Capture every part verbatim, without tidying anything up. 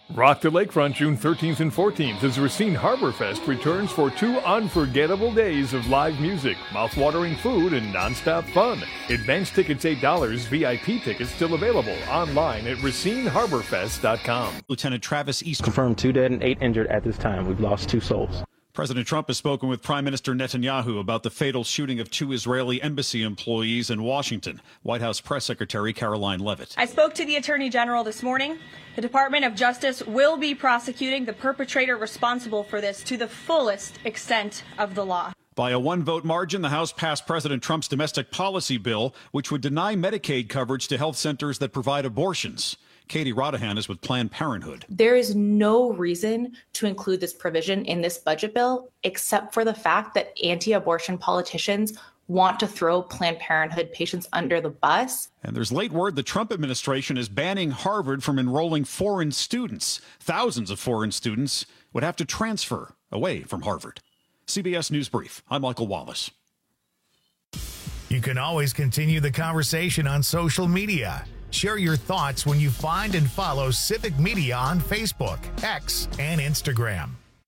Rock the Lakefront June thirteenth and fourteenth as Racine Harbor Fest returns for two unforgettable days of live music, mouth-watering food, and nonstop fun. Advance tickets eight dollars, V I P tickets still available online at racine harbor fest dot com. Lieutenant Travis East confirmed two dead and eight injured at this time. We've lost two souls. President Trump has spoken with Prime Minister Netanyahu about the fatal shooting of two Israeli embassy employees in Washington. White House Press Secretary Caroline Leavitt. I spoke to the Attorney General this morning. The Department of Justice will be prosecuting the perpetrator responsible for this to the fullest extent of the law. By a one-vote margin, the House passed President Trump's domestic policy bill, which would deny Medicaid coverage to health centers that provide abortions. Katie Rodahan is with Planned Parenthood. There is no reason to include this provision in this budget bill, except for the fact that anti-abortion politicians want to throw Planned Parenthood patients under the bus. And there's late word the Trump administration is banning Harvard from enrolling foreign students. Thousands of foreign students would have to transfer away from Harvard. C B S News Brief. I'm Michael Wallace. You can always continue the conversation on social media. Share your thoughts when you find and follow Civic Media on Facebook, X, and Instagram.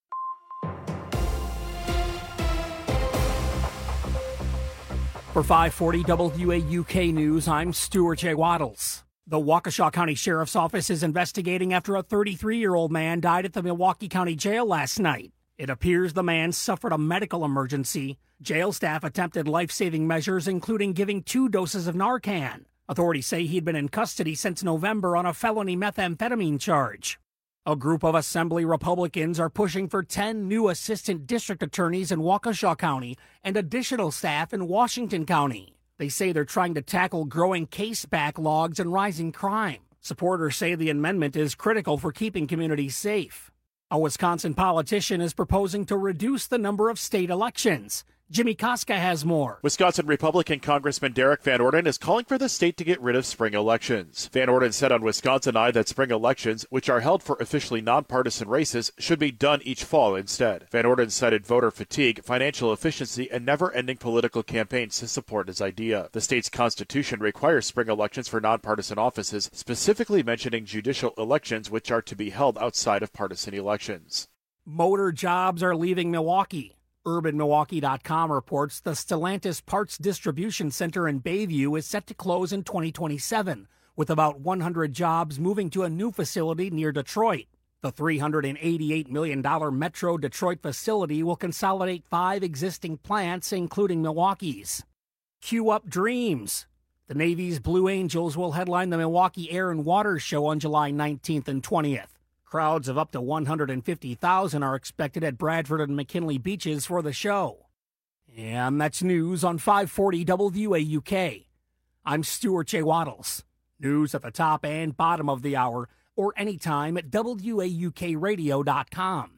For five forty W A U K News, I'm Stuart J. Waddles. The Waukesha County Sheriff's Office is investigating after a thirty-three-year-old man died at the Milwaukee County Jail last night. It appears the man suffered a medical emergency. Jail staff attempted life-saving measures, including giving two doses of Narcan. Authorities say he'd been in custody since November on a felony methamphetamine charge. A group of Assembly Republicans are pushing for ten new assistant district attorneys in Waukesha County and additional staff in Washington County. They say they're trying to tackle growing case backlogs and rising crime. Supporters say the amendment is critical for keeping communities safe. A Wisconsin politician is proposing to reduce the number of state elections. Jimmy Koska has more. Wisconsin Republican Congressman Derek Van Orden is calling for the state to get rid of spring elections. Van Orden said on Wisconsin Eye that spring elections, which are held for officially nonpartisan races, should be done each fall instead. Van Orden cited voter fatigue, financial efficiency, and never-ending political campaigns to support his idea. The state's constitution requires spring elections for nonpartisan offices, specifically mentioning judicial elections, which are to be held outside of partisan elections. Motor jobs are leaving Milwaukee. Urban Milwaukee dot com reports the Stellantis Parts Distribution Center in Bayview is set to close in twenty twenty-seven, with about one hundred jobs moving to a new facility near Detroit. The three hundred eighty-eight million dollars Metro Detroit facility will consolidate five existing plants, including Milwaukee's. Cue up dreams. The Navy's Blue Angels will headline the Milwaukee Air and Water Show on July nineteenth and twentieth. Crowds of up to one hundred fifty thousand are expected at Bradford and McKinley beaches for the show. And that's news on five forty W A U K. I'm Stuart J. Waddles. News at the top and bottom of the hour, or anytime at W A U K radio dot com.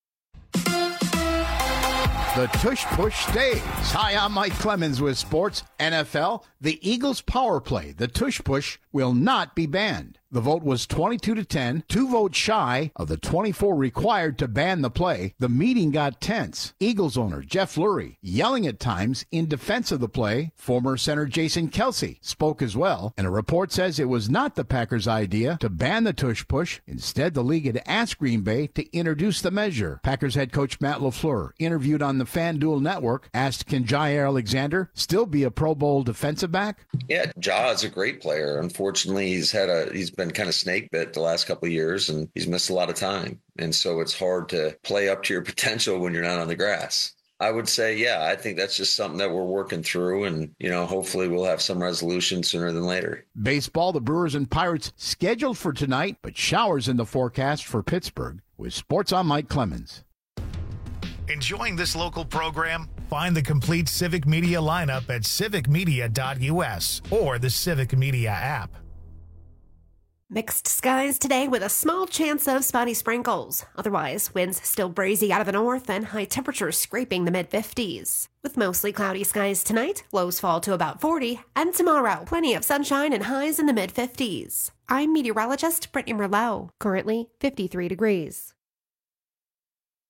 The tush push stays. Hi, I'm Mike Clemens with Sports N F L. The Eagles power play, the tush push, will not be banned. The vote was twenty-two to ten, two votes shy of the twenty-four required to ban the play. The meeting got tense. Eagles owner Jeff Lurie yelling at times in defense of the play. Former center Jason Kelce spoke as well, and a report says it was not the Packers' idea to ban the tush push. Instead, the league had asked Green Bay to introduce the measure. Packers head coach Matt LaFleur, interviewed on the FanDuel Network, asked, can Jair Alexander still be a Pro Bowl defensive back? Yeah, Ja is a great player. Unfortunately, he's had a he's been kind of snake bit the last couple of years, and he's missed a lot of time. And so it's hard to play up to your potential when you're not on the grass. I would say, yeah, I think that's just something that we're working through, and, you know, hopefully we'll have some resolution sooner than later. Baseball, the Brewers and Pirates scheduled for tonight, but showers in the forecast for Pittsburgh. With Sports, I'm Mike Clemens. Enjoying this local program? Find the complete Civic Media lineup at civic media dot U S or the Civic Media app. Mixed skies today with a small chance of spotty sprinkles. Otherwise, winds still breezy out of the north and high temperatures scraping the mid fifties. With mostly cloudy skies tonight, lows fall to about forty, and tomorrow, plenty of sunshine and highs in the mid fifties. I'm meteorologist Brittany Merlot, currently fifty-three degrees.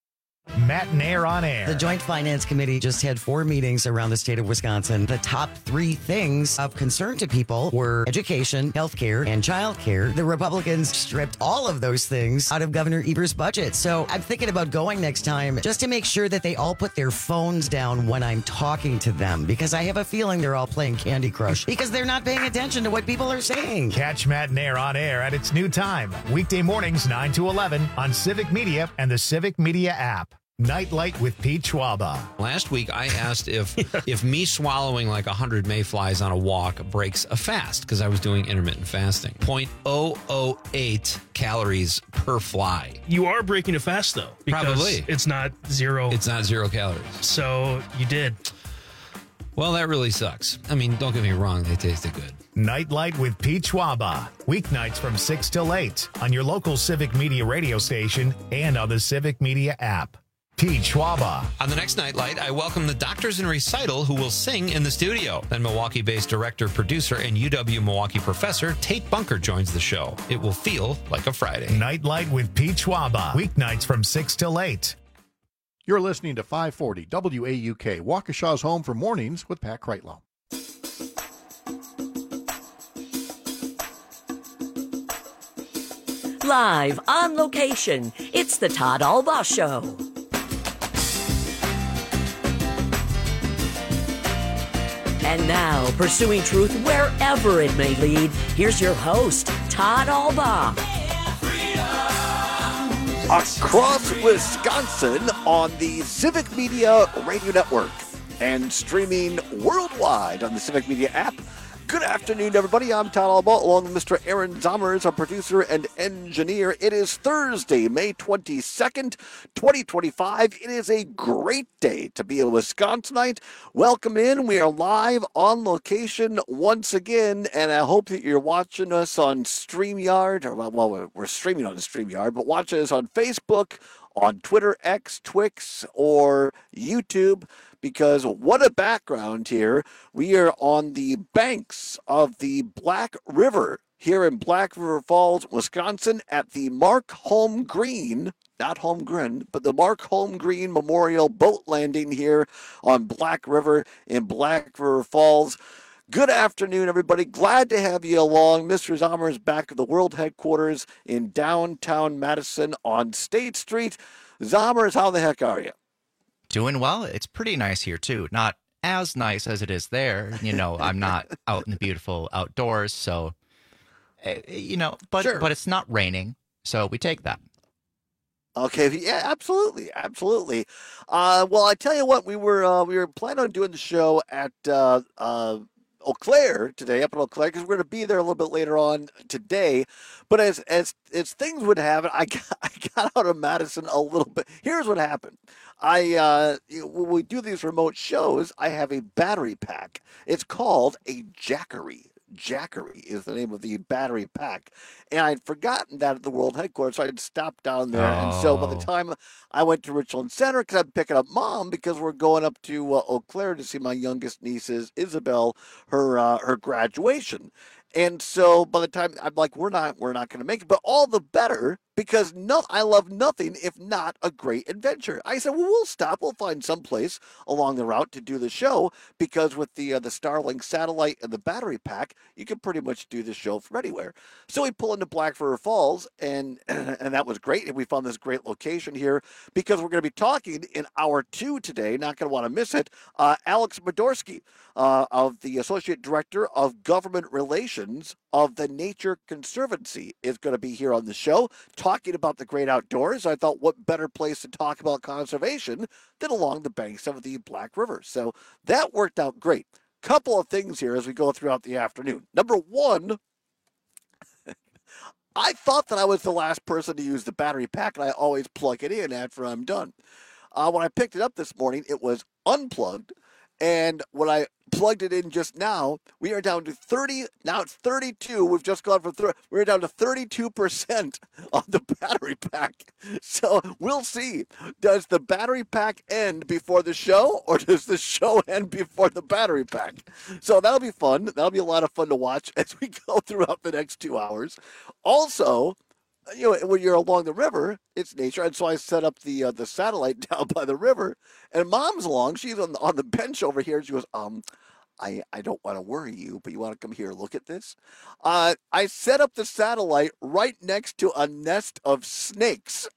Matt and Air on Air. The Joint Finance Committee just had four meetings around the state of Wisconsin. The top three things of concern to people were education, healthcare, and childcare. The Republicans stripped all of those things out of Governor Evers' budget. So I'm thinking about going next time just to make sure that they all put their phones down when I'm talking to them, because I have a feeling they're all playing Candy Crush because they're not paying attention to what people are saying. Catch Matt and Air on Air at its new time, weekday mornings nine to eleven on Civic Media and the Civic Media app. Nightlight with Pete Schwaba. Last week, I asked if if me swallowing like one hundred mayflies on a walk breaks a fast, because I was doing intermittent fasting. zero point zero zero eight calories per fly. You are breaking a fast, though. Because Probably. It's not zero. It's not zero calories. So you did. Well, that really sucks. I mean, don't get me wrong. They tasted good. Nightlight with Pete Schwaba. Weeknights from six till eight on your local Civic Media radio station and on the Civic Media app. Pete Schwaba. On the next Nightlight, I welcome the Doctors in Recital who will sing in the studio. Then Milwaukee-based director, producer, and U W-Milwaukee professor Tate Bunker joins the show. It will feel like a Friday. Nightlight with Pete Schwaba. Weeknights from six till eight. You're listening to five forty W A U K, Waukesha's home for mornings with Pat Kreitlow. Live on location, it's the Todd Albaugh Show. And now, pursuing truth wherever it may lead, here's your host, Todd Albaugh. Across Wisconsin on the Civic Media Radio Network and streaming worldwide on the Civic Media app. Good afternoon, everybody. I'm Todd Albaugh, along with Mister Aaron Zommers, our producer and engineer. It is Thursday, May twenty-second, twenty twenty-five. It is a great day to be a Wisconsinite. Welcome in. We are live on location once again, and I hope that you're watching us on StreamYard. Or, well, we're streaming on StreamYard, but watching us on Facebook, on Twitter, X, Twix, or YouTube. Because what a background here. We are on the banks of the Black River here in Black River Falls, Wisconsin at the Mark Holmgreen, not Holmgren, but the Mark Holmgreen Memorial Boat Landing here on Black River in Black River Falls. Good afternoon, everybody. Glad to have you along. Mister Zommers back at the world headquarters in downtown Madison on State Street. Zommers, how the heck are you? Doing well. It's pretty nice here, too. Not as nice as it is there. You know, I'm not out in the beautiful outdoors, so, uh, you know, but sure. But it's not raining, so we take that. Okay, yeah, absolutely, absolutely. Uh, well, I tell you what, we were uh, we were planning on doing the show at uh, uh, Eau Claire today, up in Eau Claire, because we're going to be there a little bit later on today. But as as as things would have it, I got, I got out of Madison a little bit. Here's what happened. I uh, when we do these remote shows, I have a battery pack. It's called a Jackery. Jackery is the name of the battery pack. And I'd forgotten that at the world headquarters, so I'd stopped down there. Oh. And so by the time I went to Richland Center, because I'm picking up Mom, because we're going up to uh, Eau Claire to see my youngest niece's, Isabel, her uh, her graduation. And so by the time I'm like, we're not, we're not going to make it, but all the better, because no, I love nothing if not a great adventure. I said, well, we'll stop. We'll find some place along the route to do the show, because with the uh, the Starlink satellite and the battery pack, you can pretty much do the show from anywhere. So we pull into Black River Falls, and and that was great. And we found this great location here, because we're going to be talking in hour two today. Not going to want to miss it. Uh, Alex Modorsky, uh, of the Associate Director of Government Relations of the Nature Conservancy, is going to be here on the show, talking about the great outdoors. I thought, what better place to talk about conservation than along the banks of the Black River? So that worked out great. Couple of things here as we go throughout the afternoon. Number one, I thought that I was the last person to use the battery pack, and I always plug it in after I'm done. Uh, when I picked it up this morning, it was unplugged. And when I plugged it in just now, we are down to thirty. Now it's thirty-two. We've just gone from thirty. We're down to thirty-two percent on the battery pack. So we'll see. Does the battery pack end before the show, or does the show end before the battery pack? So that'll be fun. That'll be a lot of fun to watch as we go throughout the next two hours. Also, you know, when you're along the river, it's nature. And so I set up the uh, the satellite down by the river, and Mom's along. She's on the, on the bench over here. She goes, um, I, I don't want to worry you, but you want to come here and look at this? Uh, I set up the satellite right next to a nest of snakes.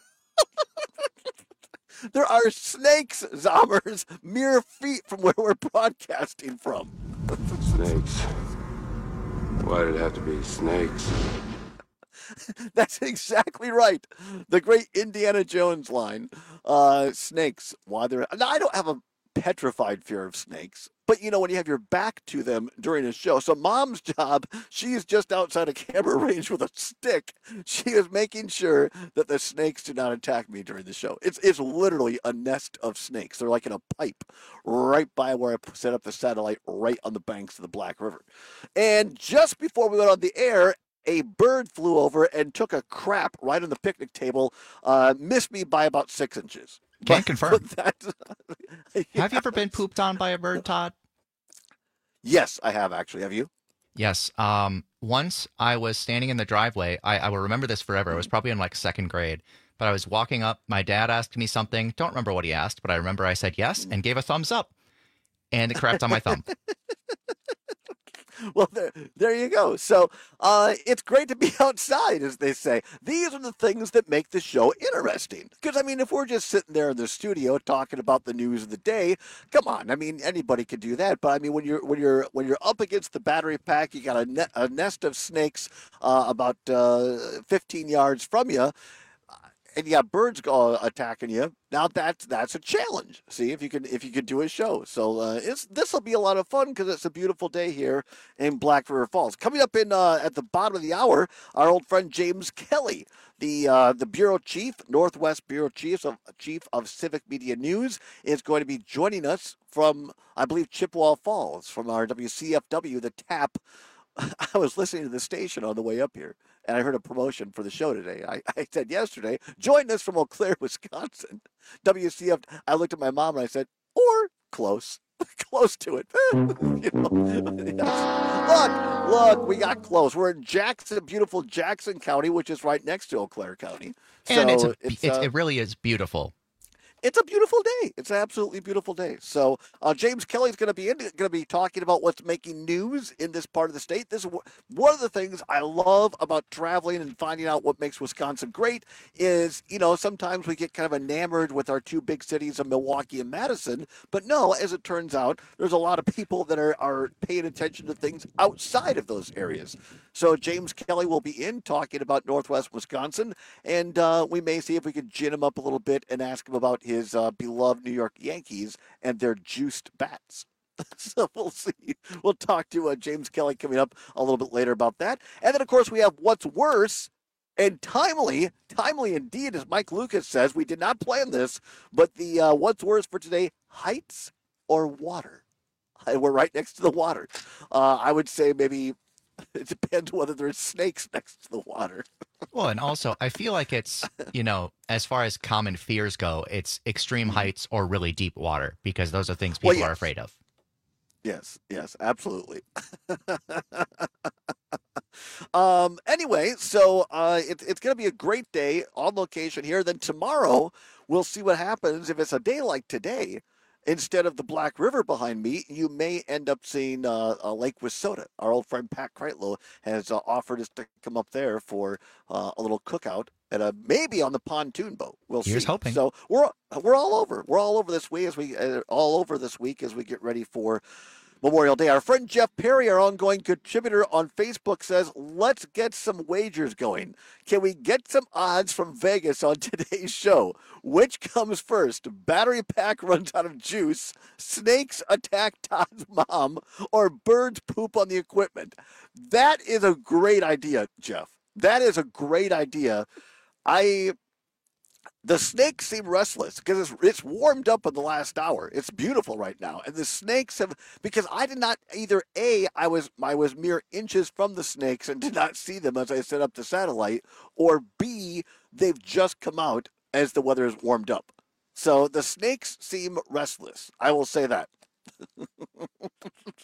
There are snakes, Zommers, mere feet from where we're broadcasting from. Snakes. Why did it have to be snakes? That's exactly right. The great Indiana Jones line. Uh, snakes. Why they're now, I don't have a petrified fear of snakes, but you know, when you have your back to them during a show. So Mom's job, she is just outside a camera range with a stick. She is making sure that the snakes do not attack me during the show. It's it's literally a nest of snakes. They're like in a pipe right by where I set up the satellite, right on the banks of the Black River. And just before we went on the air, a bird flew over and took a crap right on the picnic table, uh, missed me by about six inches. Can But- confirm. but that- Have you ever been pooped on by a bird, Todd? Yes, I have actually. Have you? Yes. Um, once I was standing in the driveway. I, I will remember this forever. I was probably in like second grade, but I was walking up. My dad asked me something. Don't remember what he asked, but I remember I said yes and gave a thumbs up, and it crapped on my thumb. Well, there, there you go. So uh, it's great to be outside, as they say. These are the things that make the show interesting. Because, I mean, if we're just sitting there in the studio talking about the news of the day, come on. I mean, anybody could do that. But, I mean, when you're when you're, when you're up against the battery pack, you got a, ne- a nest of snakes uh, about uh, fifteen yards from you, and you got birds go attacking you. Now that's that's a challenge. See if you can if you could do a show. So uh, it's this will be a lot of fun because it's a beautiful day here in Black River Falls. Coming up in uh, at the bottom of the hour, our old friend James Kelly, the uh, the bureau chief, Northwest bureau chief of chief of Civic Media News, is going to be joining us from I believe Chippewa Falls from our W C F W, the TAP. I was listening to the station on the way up here, and I heard a promotion for the show today. I, I said yesterday, join us from Eau Claire, Wisconsin. W C F. I looked at my mom and I said, or close, close to it. You know? Look, look, we got close. We're in Jackson, beautiful Jackson County, which is right next to Eau Claire County. And so it's, a, it's, it's uh, it really is beautiful. It's a beautiful day. It's an absolutely beautiful day. So uh, James Kelly's going to be in, going to be talking about what's making news in this part of the state. This is one of the things I love about traveling and finding out what makes Wisconsin great. Is you know sometimes we get kind of enamored with our two big cities of Milwaukee and Madison, but no, as it turns out, there's a lot of people that are are paying attention to things outside of those areas. So James Kelly will be in talking about Northwest Wisconsin, and uh, we may see if we can gin him up a little bit and ask him about his uh, beloved New York Yankees and their juiced bats. So we'll see. We'll talk to uh, James Kelly coming up a little bit later about that. And then, of course, we have What's Worse and Timely. Timely indeed, as Mike Lucas says. We did not plan this, but the uh, What's Worse for today, heights or water? We're right next to the water. Uh, I would say maybe it depends whether there's snakes next to the water. Well, and also, I feel like it's, you know, as far as common fears go, it's extreme heights or really deep water, because those are things people Well, yes. are afraid of. Yes, yes, absolutely. um, anyway, so uh, it, it's going to be a great day on location here. Then tomorrow, we'll see what happens. If it's a day like today, instead of the Black River behind me, you may end up seeing uh, uh, Lake Wissota. Our old friend Pat Kreitlow has uh, offered us to come up there for uh, a little cookout and a, maybe on the pontoon boat. We'll Here's see. hoping. So we're we're all over. We're all over this week as we uh, all over this week as we get ready for Memorial Day. Our friend Jeff Perry, our ongoing contributor on Facebook, says, let's get some wagers going. Can we get some odds from Vegas on today's show? Which comes first? Battery pack runs out of juice, snakes attack Todd's mom, or birds poop on the equipment? That is a great idea, Jeff. That is a great idea. I... The snakes seem restless because it's, it's warmed up in the last hour. It's beautiful right now. And the snakes have, because I did not either, A, I was I was mere inches from the snakes and did not see them as I set up the satellite, or B, they've just come out as the weather has warmed up. So the snakes seem restless. I will say that.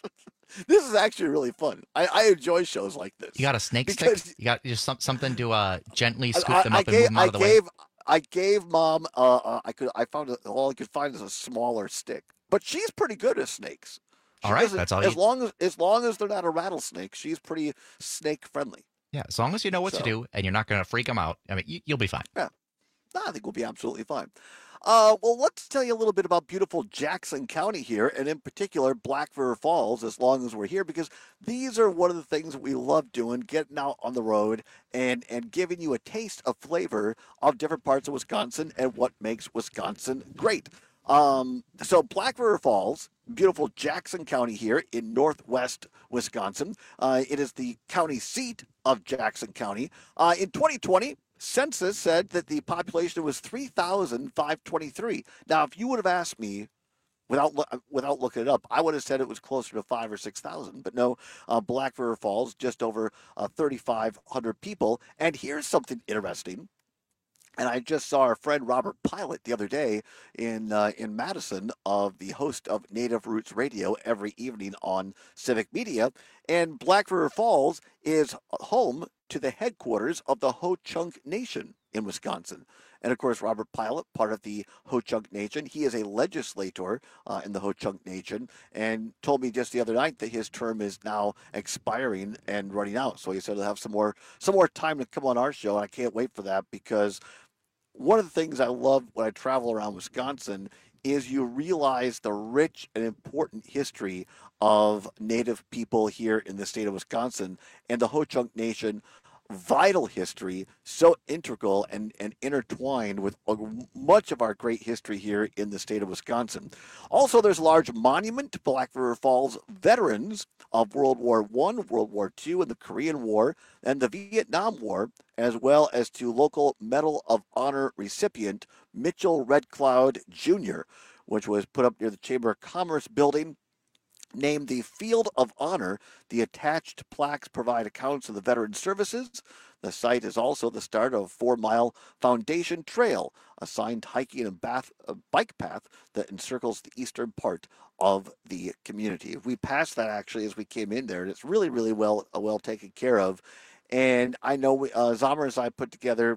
this is actually really fun. I, I enjoy shows like this. You got a snake Because- stick? You got just some, something to uh, gently scoop I, them I up and gave, move them out I of the gave, way? I gave mom. Uh, uh, I could. I found a, all I could find is a smaller stick, but she's pretty good at snakes. She All right, doesn't- that's all As you- long as as long as they're not a rattlesnake, she's pretty snake friendly. Yeah, as long as you know what So- to do and you're not going to freak them out, I mean, you, you'll be fine. Yeah, no, I think we'll be absolutely fine. Uh, well, let's tell you a little bit about beautiful Jackson County here, and in particular Black River Falls, as long as we're here, because these are one of the things that we love doing, getting out on the road and, and giving you a taste of flavor of different parts of Wisconsin and what makes Wisconsin great. Um, so Black River Falls, beautiful Jackson County here in northwest Wisconsin. Uh, it is the county seat of Jackson County. Uh, in twenty twenty, census said that the population was three thousand five hundred twenty-three. Now, if you would have asked me without loo- without looking it up, I would have said it was closer to five or six thousand. But no, uh, Black River Falls, just over uh, thirty-five hundred people. And here's something interesting. And I just saw our friend Robert Pilot the other day in uh, in Madison, of the host of Native Roots Radio every evening on Civic Media. And Black River Falls is home to the headquarters of the Ho-Chunk Nation in Wisconsin. And of course, Robert Pilot, part of the Ho-Chunk Nation, he is a legislator uh, in the Ho-Chunk Nation, and told me just the other night that his term is now expiring and running out. So he said he'll have some more some more time to come on our show, and I can't wait for that, because one of the things I love when I travel around Wisconsin is you realize the rich and important history of Native people here in the state of Wisconsin, and the Ho-Chunk Nation, vital history, so integral and, and intertwined with much of our great history here in the state of Wisconsin. Also, there's a large monument to Black River Falls veterans of World War One, World War Two, and the Korean War, and the Vietnam War, as well as to local Medal of Honor recipient Mitchell Red Cloud Junior, which was put up near the Chamber of Commerce building. Named the Field of Honor, the attached plaques provide accounts of the veteran services. The site is also the start of a four-mile foundation trail, a signed hiking and bath, a bike path that encircles the eastern part of the community. We passed that actually as we came in there, and it's really, really well, uh, well taken care of. And I know we, uh, Zomer and I put together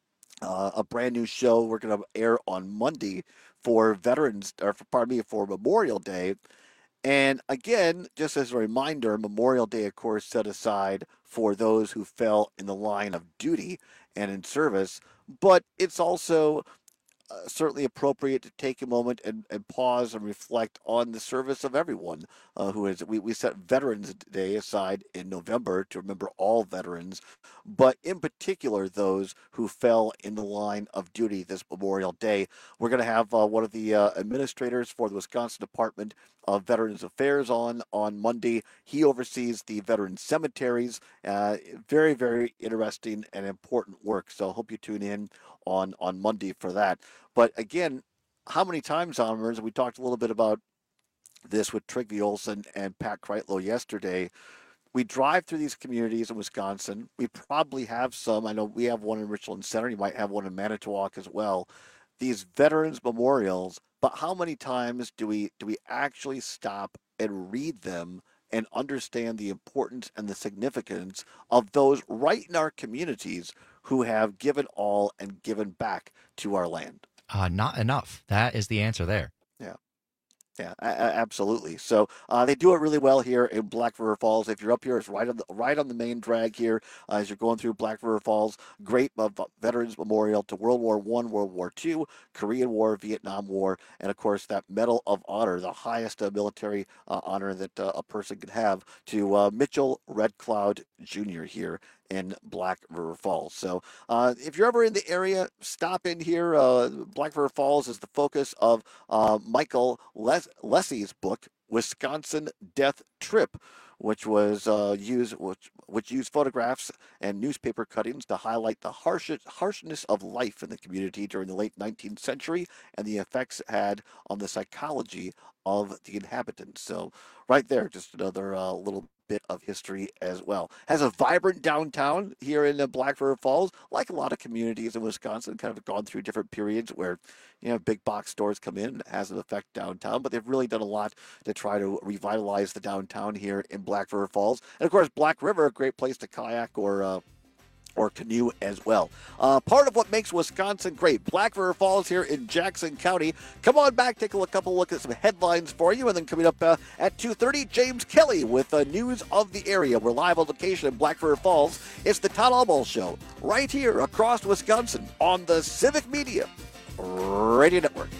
uh, a brand new show we're going to air on Monday for Veterans, or for, pardon me, for Memorial Day. And again, just as a reminder, Memorial Day, of course, set aside for those who fell in the line of duty and in service, but it's also uh, certainly appropriate to take a moment and, and pause and reflect on the service of everyone uh, who is. We, we set Veterans Day aside in November to remember all veterans, but in particular those who fell in the line of duty this Memorial Day. We're going to have uh, one of the uh, administrators for the Wisconsin Department of Veterans Affairs on on Monday. He oversees the veteran cemeteries. Uh, very, very interesting and important work. So I hope you tune in on, on Monday for that. But again, how many times, Honors, we talked a little bit about this with Trygve Olsen and Pat Kreitlow yesterday. We drive through these communities in Wisconsin. We probably have some. I know we have one in Richland Center. You might have one in Manitowoc as well. These veterans memorials, but how many times do we do we actually stop and read them and understand the importance and the significance of those right in our communities who have given all and given back to our land? Uh, not enough. That is the answer there. Yeah. Yeah, a- a- absolutely. So uh, they do it really well here in Black River Falls. If you're up here, it's right on the right on the main drag here uh, as you're going through Black River Falls. Great uh, Veterans Memorial to World War One, World War Two, Korean War, Vietnam War, and of course that Medal of Honor, the highest uh, military uh, honor that uh, a person could have, to uh, Mitchell Red Cloud Junior here in Black River Falls. So uh, if you're ever in the area, stop in here. Uh, Black River Falls is the focus of uh, Michael Les- Leslie's book, Wisconsin Death Trip, which was uh, used, which which used photographs and newspaper cuttings to highlight the harsh, harshness of life in the community during the late nineteenth century and the effects it had on the psychology of the inhabitants. So right there, just another uh, little bit of history as well. Has a vibrant downtown here in the Black River Falls, like a lot of communities in Wisconsin, kind of gone through different periods where, you know, big box stores come in, it has an effect downtown, but they've really done a lot to try to revitalize the downtown here in Black River Falls. And of course, Black River, a great place to kayak or uh, or canoe as well. Uh, part of what makes Wisconsin great. Black River Falls here in Jackson County. Come on back, take a look, couple look at some headlines for you, and then coming up uh, at two thirty, James Kelly with uh, news of the area. We're live on location in Black River Falls. It's the Todd Albaugh Show right here across Wisconsin on the Civic Media Radio Network.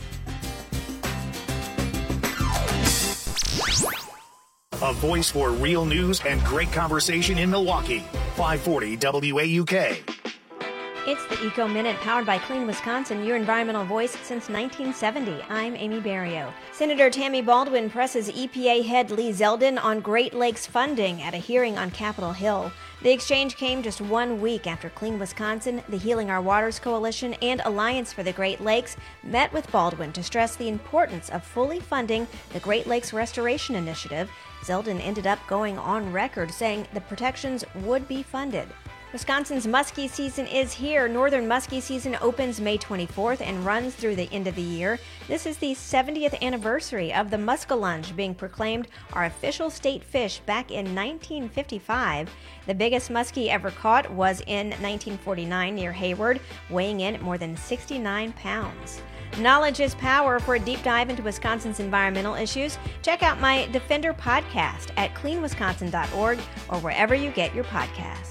A voice for real news and great conversation in Milwaukee. five forty W A U K. It's the Eco Minute powered by Clean Wisconsin, your environmental voice since nineteen seventy. I'm Amy Barrio. Senator Tammy Baldwin presses E P A head Lee Zeldin on Great Lakes funding at a hearing on Capitol Hill. The exchange came just one week after Clean Wisconsin, the Healing Our Waters Coalition, and Alliance for the Great Lakes met with Baldwin to stress the importance of fully funding the Great Lakes Restoration Initiative. Zeldin ended up going on record saying the protections would be funded. Wisconsin's muskie season is here. Northern muskie season opens May twenty-fourth and runs through the end of the year. This is the seventieth anniversary of the muskellunge being proclaimed our official state fish back in nineteen fifty-five. The biggest muskie ever caught was in nineteen forty-nine near Hayward, weighing in at more than sixty-nine pounds. Knowledge is power. For a deep dive into Wisconsin's environmental issues, check out my Defender podcast at clean wisconsin dot org or wherever you get your podcasts.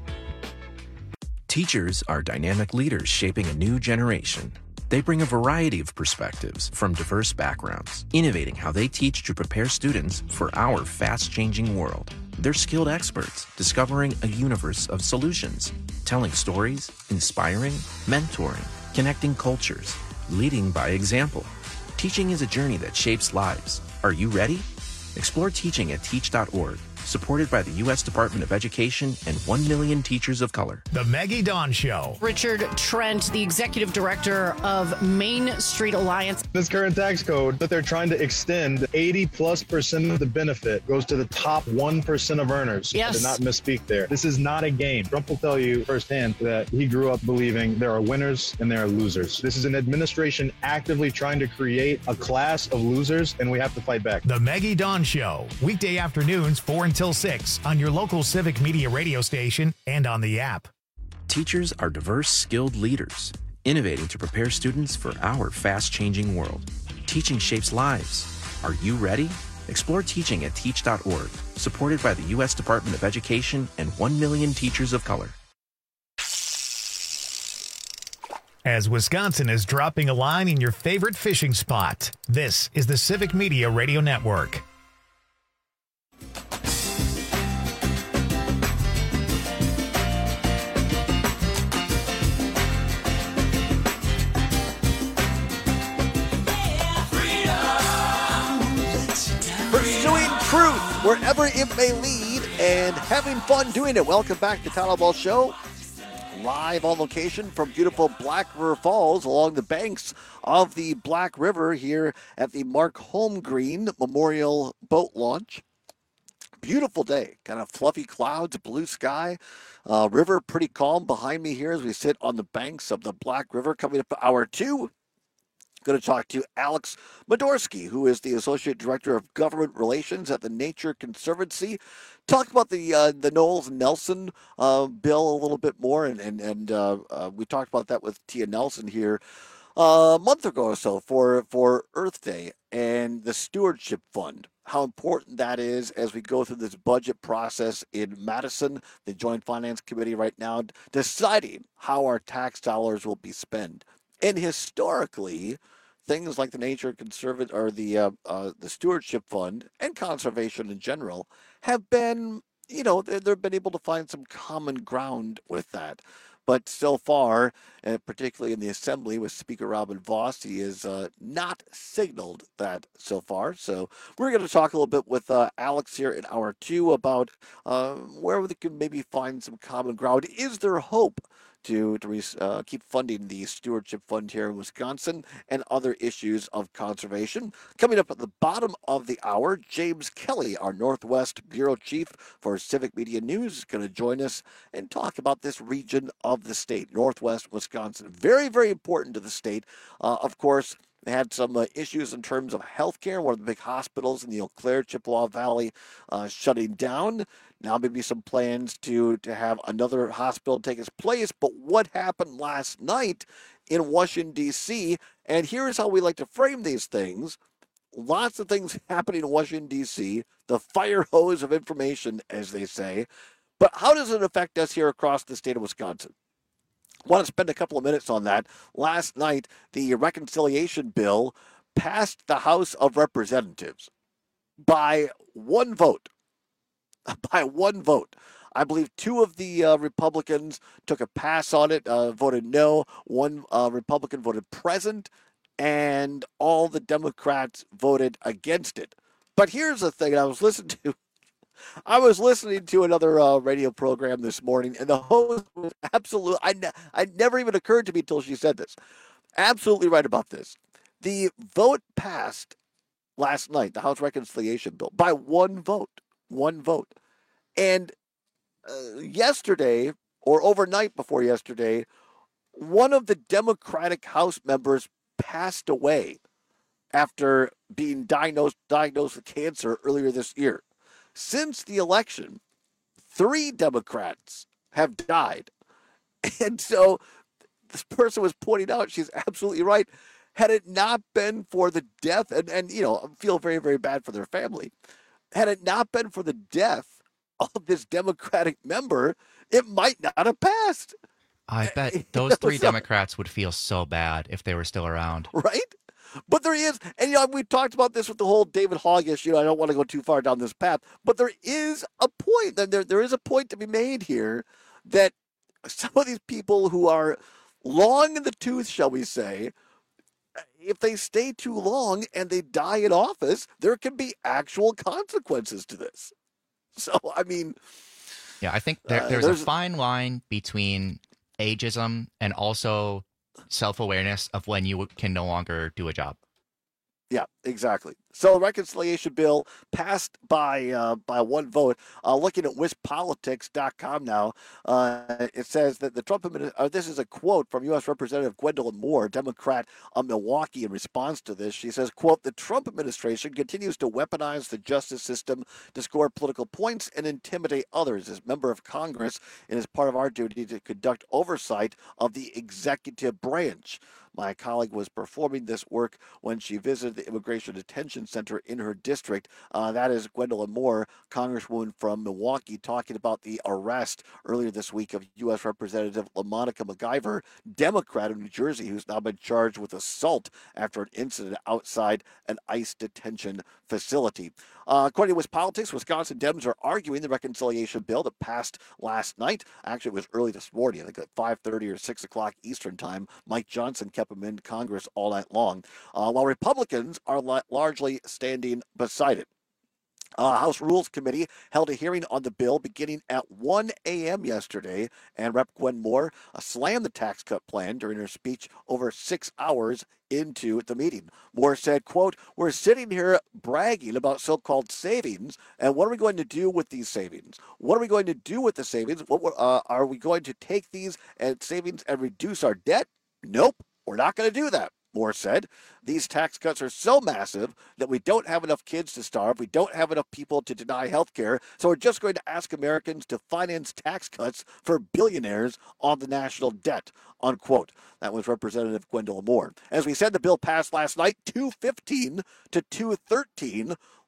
Teachers are dynamic leaders shaping a new generation. They bring a variety of perspectives from diverse backgrounds, innovating how they teach to prepare students for our fast-changing world. They're skilled experts, discovering a universe of solutions, telling stories, inspiring, mentoring, connecting cultures, leading by example. Teaching is a journey that shapes lives. Are you ready? Explore teaching at teach dot org. Supported by the U S Department of Education and one million teachers of color. The Maggie Dawn Show. Richard Trent, the executive director of Main Street Alliance. This current tax code that they're trying to extend, eighty plus percent of the benefit goes to the top one percent of earners. Yes. I did not misspeak there. This is not a game. Trump will tell you firsthand that he grew up believing there are winners and there are losers. This is an administration actively trying to create a class of losers, and we have to fight back. The Maggie Dawn Show. Weekday afternoons, four until six on your local Civic Media radio station and on the app. Teachers are diverse, skilled leaders, innovating to prepare students for our fast-changing world. Teaching shapes lives. Are you ready? Explore teaching at teach dot org, supported by the U S Department of Education and one million teachers of color. As Wisconsin is dropping a line in your favorite fishing spot, this is the Civic Media Radio Network. Pursuing truth wherever it may lead and having fun doing it. Welcome back to Todd Albaugh Show. Live on location from beautiful Black River Falls along the banks of the Black River here at the Mark Holmgreen Memorial Boat Launch. Beautiful day, kind of fluffy clouds, blue sky, uh, river pretty calm behind me here as we sit on the banks of the Black River. Coming up hour two, going to talk to Alex Modorsky, who is the Associate Director of Government Relations at the Nature Conservancy. Talk about the uh, the Knowles Nelson uh, bill a little bit more, and and and uh, uh, we talked about that with Tia Nelson here uh, a month ago or so for for Earth Day and the Stewardship Fund. How important that is as we go through this budget process in Madison, the Joint Finance Committee right now deciding how our tax dollars will be spent. And historically, things like the Nature Conservancy or the uh, uh, the Stewardship Fund and conservation in general have been, you know, they've been able to find some common ground with that. But so far, and particularly in the Assembly with Speaker Robin Vos, he has uh, not signaled that so far. So we're going to talk a little bit with uh, Alex here in hour two about uh, where we can maybe find some common ground. Is there hope to, to uh, keep funding the stewardship fund here in Wisconsin and other issues of conservation? Coming up at the bottom of the hour, James Kelly, our Northwest Bureau Chief for Civic Media News, is going to join us and talk about this region of the state, Northwest Wisconsin. Very, very important to the state. Uh, of course, they had some uh, issues in terms of healthcare. One of the big hospitals in the Eau Claire, Chippewa Valley uh, shutting down. Now maybe some plans to, to have another hospital take its place. But what happened last night in Washington, D C? And here's how we like to frame these things. Lots of things happening in Washington, D C, the fire hose of information, as they say. But how does it affect us here across the state of Wisconsin? I want to spend a couple of minutes on that. Last night, the reconciliation bill passed the House of Representatives by one vote. By one vote. I believe two of the uh, Republicans took a pass on it, uh, voted no. One uh, Republican voted present, and all the Democrats voted against it. But here's the thing I was listening to. I was listening to another uh, radio program this morning, and the host was absolutely, I, ne- I never even occurred to me until she said this. Absolutely right about this. The vote passed last night, the House Reconciliation Bill, by one vote. One vote. And uh, yesterday, or overnight before yesterday, one of the Democratic House members passed away after being diagnosed, diagnosed with cancer earlier this year. Since the election, three Democrats have died. And so this person was pointing out, she's absolutely right. Had it not been for the death, and, and you know, I feel very, very bad for their family. Had it not been for the death of this Democratic member, it might not have passed. I bet those three Democrats would feel so bad if they were still around. Right? But there is, and you know, we talked about this with the whole David Hogg issue. I don't want to go too far down this path, but there is a point, there, there is a point to be made here that some of these people who are long in the tooth, shall we say, if they stay too long and they die in office, there can be actual consequences to this. So, I mean... Yeah, I think there, uh, there's, there's a fine line between ageism and also self-awareness of when you can no longer do a job. Yeah, exactly. So the reconciliation bill passed by uh, by one vote. Uh, looking at wis politics dot com now, uh, it says that the Trump administration, uh, this is a quote from U S Representative Gwendolyn Moore, Democrat of Milwaukee, in response to this. She says, quote, "The Trump administration continues to weaponize the justice system to score political points and intimidate others. As member of Congress, it is part of our duty to conduct oversight of the executive branch." My colleague was performing this work when she visited the Immigration Detention Center in her district. Uh, that is Gwendolyn Moore, Congresswoman from Milwaukee, talking about the arrest earlier this week of U S Representative LaMonica McIver, Democrat of New Jersey, who's now been charged with assault after an incident outside an ICE detention facility. Uh, according to Wis Politics, Wisconsin Dems are arguing the reconciliation bill that passed last night. Actually, it was early this morning, I think at five thirty or six o'clock Eastern time. Mike Johnson kept him in Congress all night long, uh, while Republicans are la- largely standing beside it. Uh, House Rules Committee held a hearing on the bill beginning at one a.m. yesterday, and Representative Gwen Moore uh, slammed the tax cut plan during her speech over six hours into the meeting. Moore said, quote, "We're sitting here bragging about so-called savings, and what are we going to do with these savings? What are we going to do with the savings? What uh, are we going to take these and savings and reduce our debt? Nope, we're not going to do that." Moore said, "These tax cuts are so massive that we don't have enough kids to starve. We don't have enough people to deny health care. So we're just going to ask Americans to finance tax cuts for billionaires on the national debt," unquote. That was Representative Gwendolyn Moore. As we said, the bill passed last night, two fifteen to two thirteen.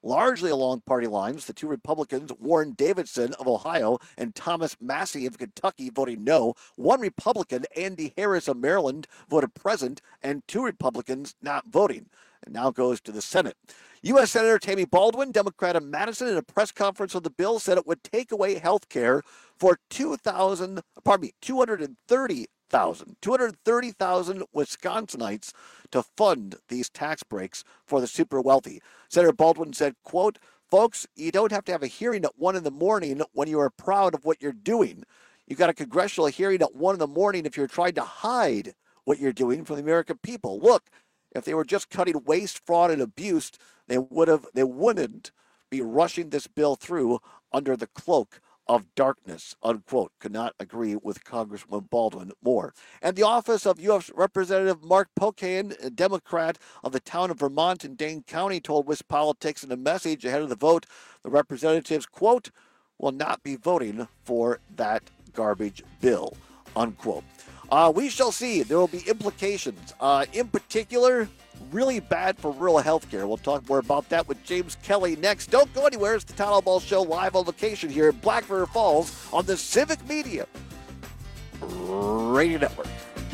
largely along party lines. The two Republicans, Warren Davidson of Ohio and Thomas Massie of Kentucky, voting no. One Republican, Andy Harris of Maryland, voted present, and two Republicans not voting. And now goes to the Senate. U S Senator Tammy Baldwin, Democrat of Madison, in a press conference on the bill, said it would take away health care for two thousand, pardon me, two hundred thirty thousand, two hundred thirty thousand Wisconsinites to fund these tax breaks for the super wealthy. Senator Baldwin said, quote, "Folks, you don't have to have a hearing at one in the morning when you are proud of what you're doing. You got a congressional hearing at one in the morning if you're trying to hide what you're doing from the American people. Look, if they were just cutting waste, fraud, and abuse, they would have, they wouldn't be rushing this bill through under the cloak of darkness," unquote. Could not agree with Congresswoman Baldwin more. And the office of U S Representative Mark Pocan, a Democrat of the town of Vermont in Dane County, told WisPolitics in a message ahead of the vote, the representatives, quote, "will not be voting for that garbage bill," unquote. Uh, we shall see. There will be implications. Uh, in particular, really bad for rural health care. We'll talk more about that with James Kelly next. Don't go anywhere. It's the Town Hall Ball Show live on location here in Black River Falls on the Civic Media Radio Network.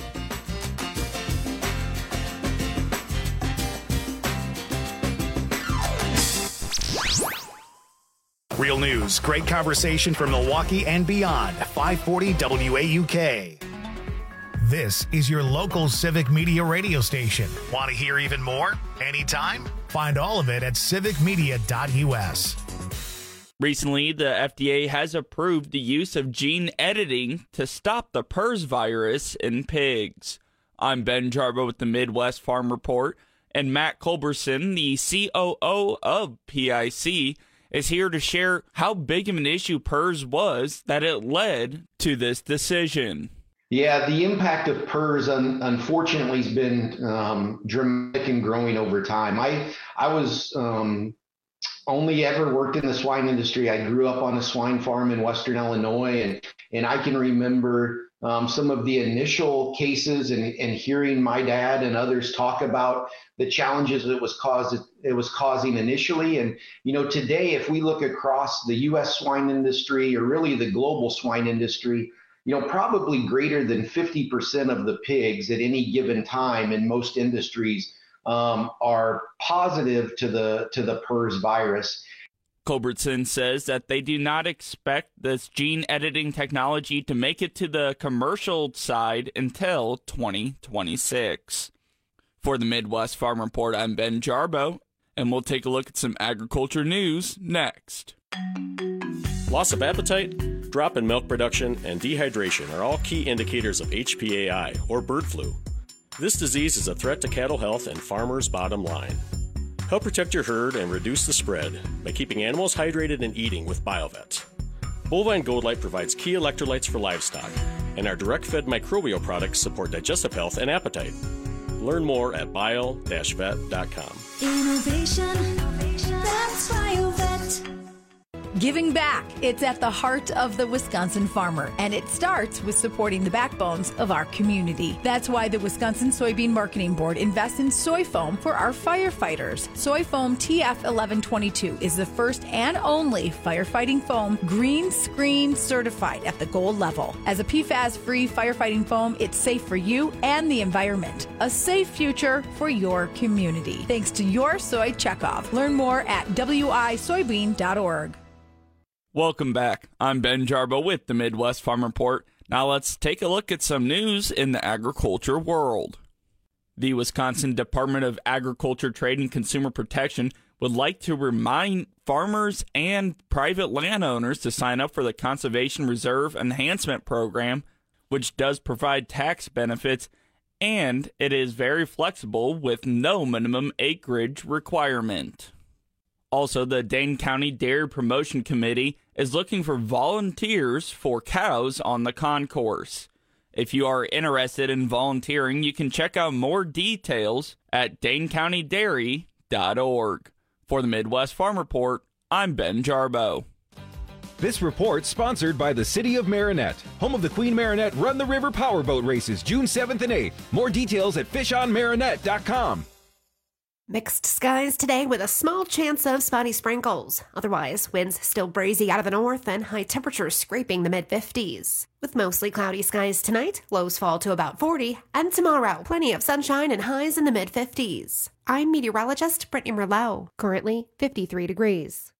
Real news, great conversation from Milwaukee and beyond. five forty W A U K. This is your local Civic Media radio station. Want to hear even more? Anytime? Find all of it at civic media dot U S. Recently, the F D A has approved the use of gene editing to stop the PRRS virus in pigs. I'm Ben Jarbo with the Midwest Farm Report, and Matt Culberson, the C O O of P I C, is here to share how big of an issue PRRS was that it led to this decision. Yeah, the impact of PRRS, un- unfortunately, has been um, dramatic and growing over time. I I was um, only ever worked in the swine industry. I grew up on a swine farm in Western Illinois, and and I can remember um, some of the initial cases and, and hearing my dad and others talk about the challenges it was caused it was causing initially. And you know, today, if we look across the U S swine industry, or really the global swine industry, you know, probably greater than fifty percent of the pigs at any given time in most industries um, are positive to the to the PRRS virus. Culbertson says that they do not expect this gene editing technology to make it to the commercial side until twenty twenty-six. For the Midwest Farm Report, I'm Ben Jarbo, and we'll take a look at some agriculture news next. Loss of appetite, drop in milk production, and dehydration are all key indicators of H P A I, or bird flu. This disease is a threat to cattle health and farmers' bottom line. Help protect your herd and reduce the spread by keeping animals hydrated and eating with BioVet. Bovine Gold Light provides key electrolytes for livestock, and our direct-fed microbial products support digestive health and appetite. Learn more at bio dash vet dot com. Innovation, that's BioVet. Giving back, it's at the heart of the Wisconsin farmer, and it starts with supporting the backbones of our community. That's why the Wisconsin Soybean Marketing Board invests in soy foam for our firefighters. Soy foam T F eleven twenty-two is the first and only firefighting foam green screen certified at the gold level. As a P FAS-free firefighting foam, it's safe for you and the environment. A safe future for your community. Thanks to your soy checkoff. Learn more at w i soybean dot org. Welcome back. I'm Ben Jarbo with the Midwest Farm Report. Now let's take a look at some news in the agriculture world. The Wisconsin Department of Agriculture, Trade, and Consumer Protection would like to remind farmers and private landowners to sign up for the Conservation Reserve Enhancement Program, which does provide tax benefits, and it is very flexible with no minimum acreage requirement. Also, the Dane County Dairy Promotion Committee is looking for volunteers for cows on the concourse. If you are interested in volunteering, you can check out more details at dane county dairy dot org. For the Midwest Farm Report, I'm Ben Jarbo. This report sponsored by the City of Marinette, home of the Queen Marinette Run the River Powerboat Races, June seventh and eighth. More details at fish on marinette dot com. Mixed skies today with a small chance of spotty sprinkles. Otherwise, winds still breezy out of the north and high temperatures scraping the mid fifties. With mostly cloudy skies tonight, lows fall to about forty, and tomorrow, plenty of sunshine and highs in the mid fifties. I'm meteorologist Brittany Merlot, currently fifty-three degrees.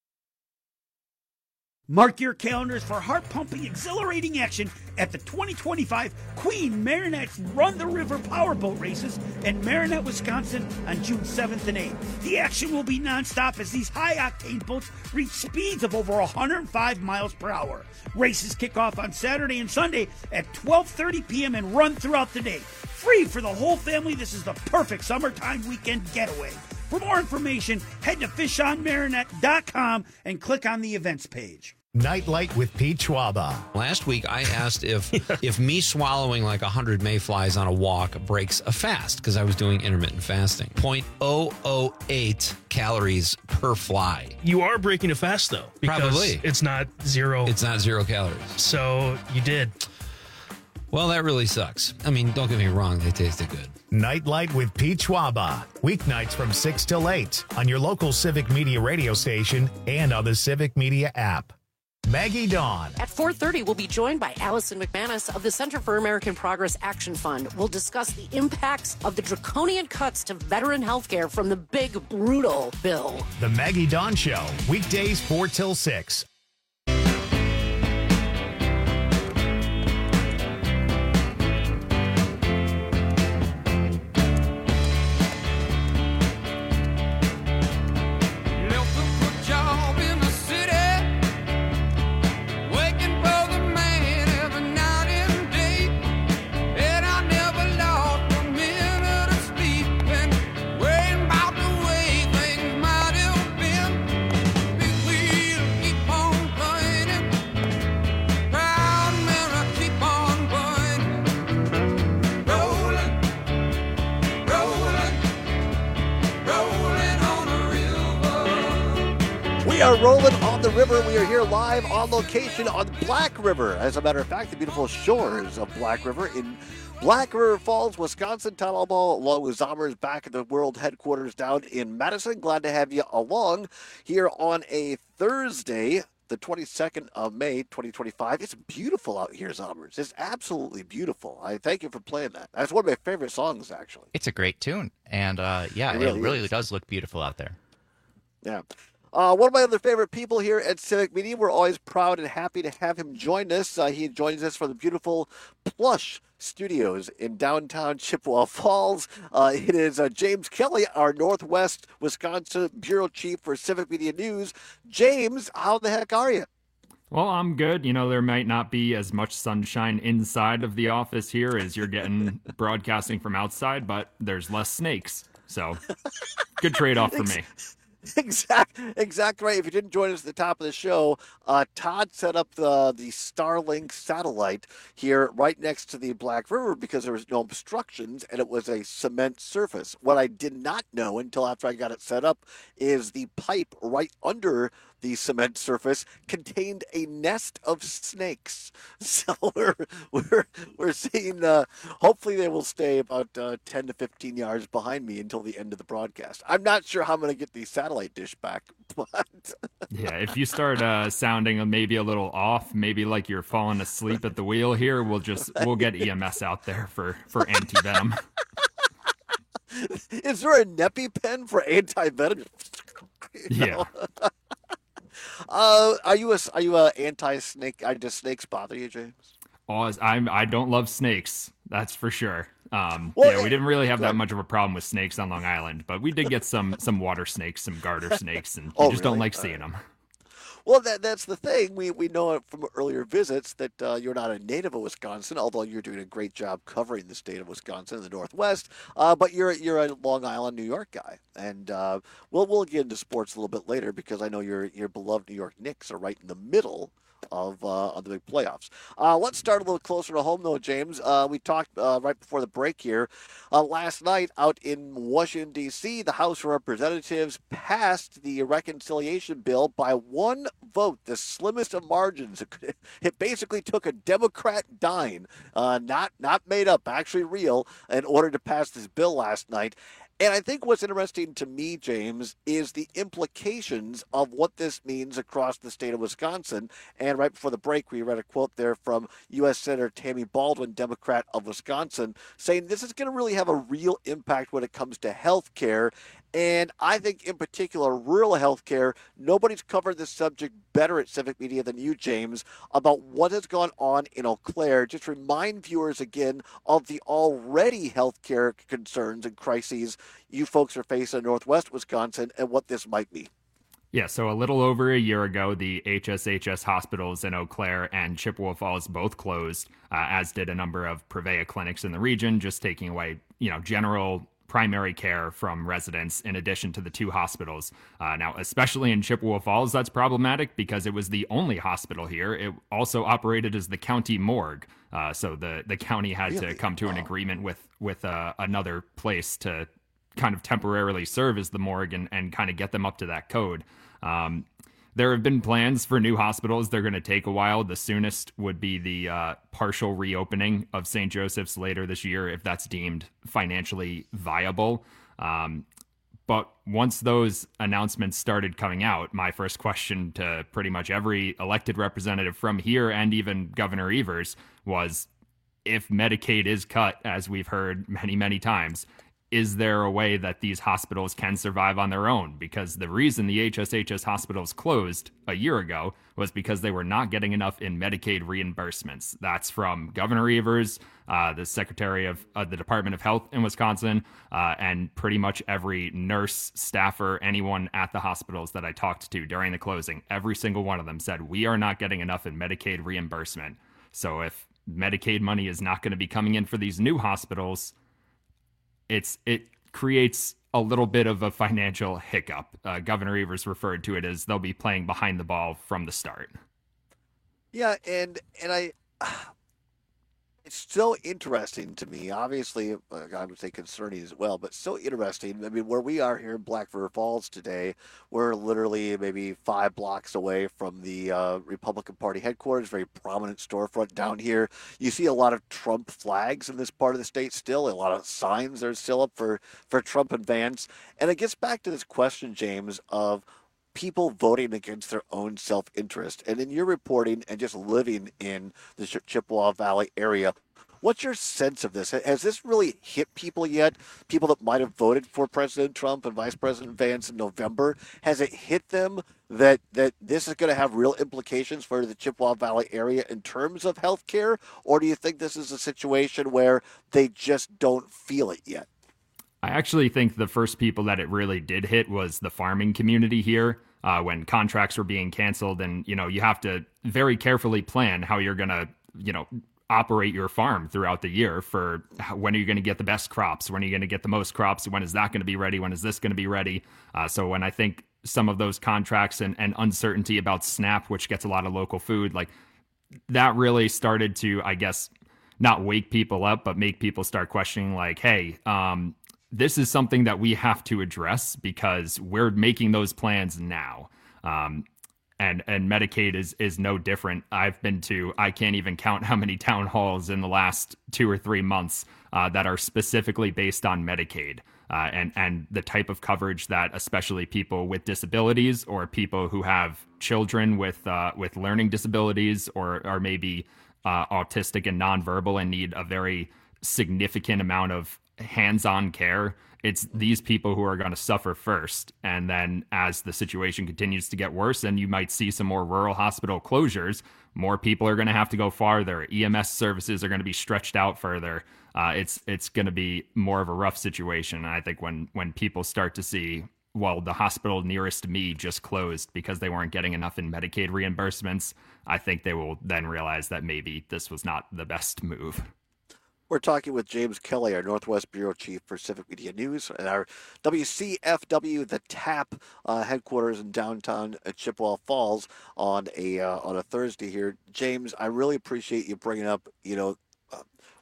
Mark your calendars for heart-pumping, exhilarating action at the twenty twenty-five Queen Marinette's Run the River Powerboat Races in Marinette, Wisconsin on June seventh and eighth. The action will be nonstop as these high-octane boats reach speeds of over one hundred five miles per hour. Races kick off on Saturday and Sunday at twelve thirty p.m. and run throughout the day. Free for the whole family, this is the perfect summertime weekend getaway. For more information, head to fish on marinette dot com and click on the events page. Nightlight with Pete Schwaba. Last week, I asked if if me swallowing like one hundred mayflies on a walk breaks a fast, because I was doing intermittent fasting. zero point zero zero eight calories per fly. You are breaking a fast, though. Because Probably. It's not zero. It's not zero calories. So you did. Well, that really sucks. I mean, don't get me wrong. They tasted good. Nightlight with Pete Schwaba. Weeknights from six till eight on your local Civic Media radio station and on the Civic Media app. Maggie Dawn. At four thirty, we'll be joined by Allison McManus of the Center for American Progress Action Fund. We'll discuss the impacts of the draconian cuts to veteran health care from the big, brutal bill. The Maggie Dawn Show, weekdays four till six. We are rolling on the river. We are here live on location on Black River. As a matter of fact, the beautiful shores of Black River in Black River Falls, Wisconsin. Todd Albaugh, along with Zommers, back at the world headquarters down in Madison. Glad to have you along here on a Thursday, the twenty-second of May, twenty twenty-five. It's beautiful out here, Zommers. It's absolutely beautiful. I thank you for playing that. That's one of my favorite songs, actually. It's a great tune. And uh, yeah, It it really really, is. does look beautiful out there. Yeah. Uh, one of my other favorite people here at Civic Media. We're always proud and happy to have him join us. Uh, he joins us from the beautiful Plush Studios in downtown Chippewa Falls. Uh, it is uh, James Kelly, our Northwest Wisconsin Bureau Chief for Civic Media News. James, how the heck are you? Well, I'm good. You know, there might not be as much sunshine inside of the office here as you're getting broadcasting from outside, but there's less snakes. So, good trade-off for me. Exact, exact right. If you didn't join us at the top of the show, uh, Todd set up the the Starlink satellite here right next to the Black River because there was no obstructions and it was a cement surface. What I did not know until after I got it set up is the pipe right under the cement surface contained a nest of snakes. So we're we're we're seeing. Uh, hopefully, they will stay about uh, ten to fifteen yards behind me until the end of the broadcast. I'm not sure how I'm going to get the satellite dish back, but Yeah, if you start uh, sounding maybe a little off, maybe like you're falling asleep at the wheel here, we'll just we'll get E M S out there for for anti venom. Is there a NepiPen for anti-venom? You know? Yeah. uh, are you a are you a anti-snake? I Does snakes bother you, James? Oh, I'm I don't love snakes. That's for sure. Um, Well, yeah, we didn't really have that much of a problem with snakes on Long Island, but we did get some some water snakes, some garter snakes, and you Oh, just really? don't like All seeing right. them. Well, that that's the thing. We we know it from earlier visits that uh, you're not a native of Wisconsin, although you're doing a great job covering the state of Wisconsin and the Northwest. Uh, but you're you're a Long Island, New York guy, and uh, we'll we'll get into sports a little bit later because I know your your beloved New York Knicks are right in the middle of uh, of the big playoffs. Uh, let's start a little closer to home, though, James. Uh, we talked uh, right before the break here. Uh, last night out in Washington, D C, the House of Representatives passed the reconciliation bill by one vote, the slimmest of margins. It, it basically took a Democrat dime, uh, not, not made up, actually real, in order to pass this bill last night. And I think what's interesting to me, James, is the implications of what this means across the state of Wisconsin. And right before the break, we read a quote there from U S Senator Tammy Baldwin, Democrat of Wisconsin, saying this is going to really have a real impact when it comes to health care. And I think in particular, rural health care, nobody's covered this subject better at Civic Media than you, James, about what has gone on in Eau Claire. Just remind viewers again of the already health care concerns and crises you folks are facing in Northwest Wisconsin and what this might be. Yeah, so a little over a year ago, the H S H S hospitals in Eau Claire and Chippewa Falls both closed, uh, as did a number of Prevea clinics in the region, just taking away, you know, general primary care from residents in addition to the two hospitals. Uh, now, especially in Chippewa Falls, that's problematic because it was the only hospital here. It also operated as the county morgue. Uh, so the, the county had really? to come to an agreement with, with uh, another place to kind of temporarily serve as the morgue and, and kind of get them up to that code. Um, There have been plans for new hospitals. They're going to take a while. The soonest would be the uh, partial reopening of Saint Joseph's later this year, if that's deemed financially viable. Um, but once those announcements started coming out, my first question to pretty much every elected representative from here and even Governor Evers was, if Medicaid is cut, as we've heard many, many times, is there a way that these hospitals can survive on their own? Because the reason the H S H S hospitals closed a year ago was because they were not getting enough in Medicaid reimbursements. That's from Governor Evers, uh, the Secretary of uh, the Department of Health in Wisconsin, uh, and pretty much every nurse, staffer, anyone at the hospitals that I talked to during the closing. Every single one of them said, we are not getting enough in Medicaid reimbursement. So if Medicaid money is not going to be coming in for these new hospitals, It's it creates a little bit of a financial hiccup. Uh, Governor Evers referred to it as they'll be playing behind the ball from the start. Yeah, and and I, it's so interesting to me. Obviously, I would say concerning as well, but so interesting. I mean, where we are here in Black River Falls today, we're literally maybe five blocks away from the uh, Republican Party headquarters, very prominent storefront down here. You see a lot of Trump flags in this part of the state still, a lot of signs that are still up for, for Trump and Vance. And it gets back to this question, James, of people voting against their own self-interest. And in your reporting and just living in the Chippewa Valley area, what's your sense of this? Has this really hit people yet? People that might have voted for President Trump and Vice President Vance in November, has it hit them that, that this is going to have real implications for the Chippewa Valley area in terms of health care? Or do you think this is a situation where they just don't feel it yet? I actually think the first people that it really did hit was the farming community here. Uh, when contracts were being canceled, and you know you have to very carefully plan how you're going to you know operate your farm throughout the year for how, when are you going to get the best crops, when are you going to get the most crops, when is that going to be ready, when is this going to be ready. Uh, so when I think some of those contracts and, and uncertainty about SNAP, which gets a lot of local food, like that really started to, I guess, not wake people up, but make people start questioning like, hey, um, this is something that we have to address because we're making those plans now. Um, and, and Medicaid is, is no different. I've been to, I can't even count how many town halls in the last two or three months uh, that are specifically based on Medicaid uh, and, and the type of coverage that especially people with disabilities or people who have children with, uh, with learning disabilities or, or maybe uh, autistic and nonverbal and need a very significant amount of hands-on care. It's these people who are going to suffer first. And then as the situation continues to get worse and you might see some more rural hospital closures, more people are going to have to go farther. E M S services are going to be stretched out further. Uh, it's it's going to be more of a rough situation. And I think when when people start to see, well, the hospital nearest me just closed because they weren't getting enough in Medicaid reimbursements, I think they will then realize that maybe this was not the best move. We're talking with James Kelly, our Northwest Bureau Chief for Civic Media News, and our W C F W, the TAP uh, headquarters in downtown Chippewa Falls on a uh, on a Thursday here. James, I really appreciate you bringing up, you know, uh,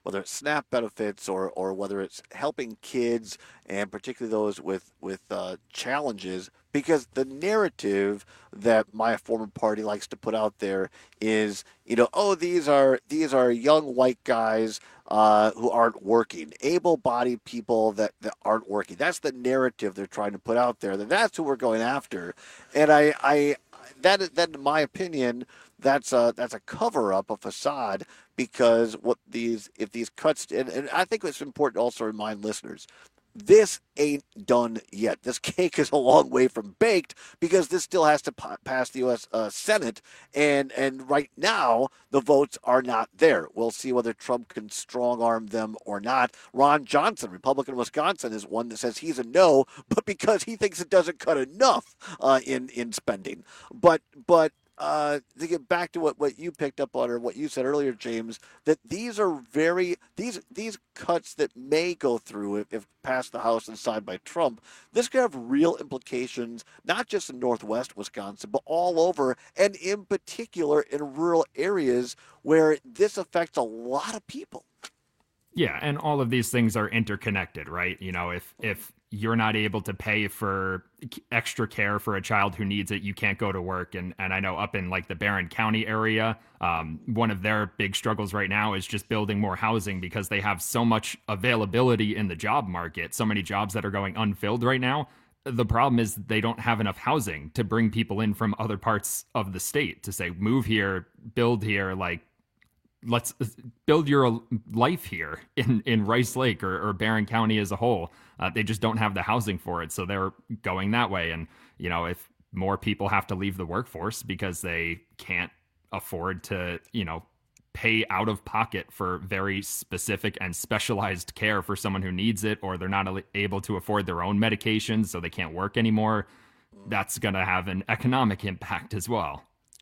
whether it's SNAP benefits or or whether it's helping kids and particularly those with with uh, challenges. Because the narrative that my former party likes to put out there is, you know, oh, these are these are young white guys uh, who aren't working, able-bodied people that, that aren't working. That's the narrative they're trying to put out there. That that's who we're going after. And I, I that that in my opinion, that's a that's a cover-up, a facade. Because what these if these cuts and, and I think it's important to also remind listeners. This ain't done yet. This cake is a long way from baked because this still has to p- pass the U S Uh, Senate. And, and right now, the votes are not there. We'll see whether Trump can strong-arm them or not. Ron Johnson, Republican of Wisconsin, is one that says he's a no, but because he thinks it doesn't cut enough uh, in, in spending. But but Uh, to get back to what, what you picked up on or what you said earlier, James, that these are very these these cuts that may go through if, if passed the House and signed by Trump. This could have real implications, not just in Northwest Wisconsin, but all over, and in particular in rural areas where this affects a lot of people. Yeah, and all of these things are interconnected, right? You know, if if you're not able to pay for extra care for a child who needs it, you can't go to work. And and I know up in like the Barron County area, um, one of their big struggles right now is just building more housing because they have so much availability in the job market, so many jobs that are going unfilled right now. The problem is they don't have enough housing to bring people in from other parts of the state to say, move here, build here, like, let's build your life here in, in Rice Lake or, or Barron County as a whole. Uh, they just don't have the housing for it. So they're going that way. And, you know, if more people have to leave the workforce because they can't afford to, you know, pay out of pocket for very specific and specialized care for someone who needs it, or they're not able to afford their own medications, so they can't work anymore, that's going to have an economic impact as well.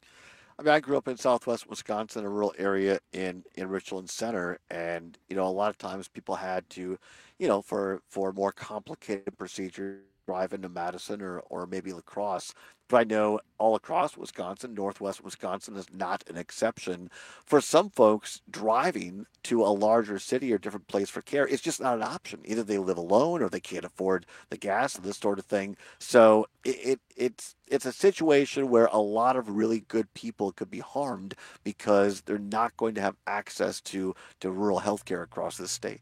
I mean, I grew up in Southwest Wisconsin, a rural area in, in Richland Center, and, you know, a lot of times people had to, you know, for, for more complicated procedures, drive into Madison or, or maybe La Crosse. But I know all across Wisconsin, Northwest Wisconsin is not an exception. For some folks, driving to a larger city or different place for care is just not an option. Either they live alone or they can't afford the gas and this sort of thing. So it, it it's it's a situation where a lot of really good people could be harmed because they're not going to have access to, to rural health care across the state.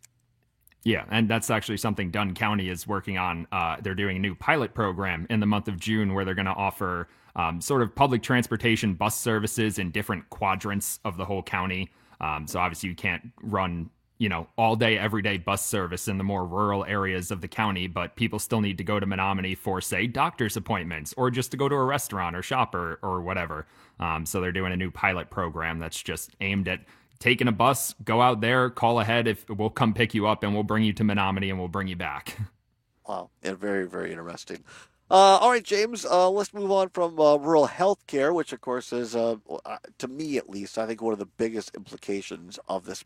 Yeah, and that's actually something Dunn County is working on. Uh, they're doing a new pilot program in the month of June where they're going to offer um, sort of public transportation bus services in different quadrants of the whole county. Um, so obviously you can't run, you know, all day, every day bus service in the more rural areas of the county, but people still need to go to Menominee for, say, doctor's appointments or just to go to a restaurant or shop or, or whatever. Um, so they're doing a new pilot program that's just aimed at taking a bus, go out there, call ahead. If we'll come pick you up and we'll bring you to Menominee and we'll bring you back. Wow. Yeah, very, very interesting. Uh, all right, James, uh, let's move on from uh, rural health care, which, of course, is, uh, to me at least, I think one of the biggest implications of this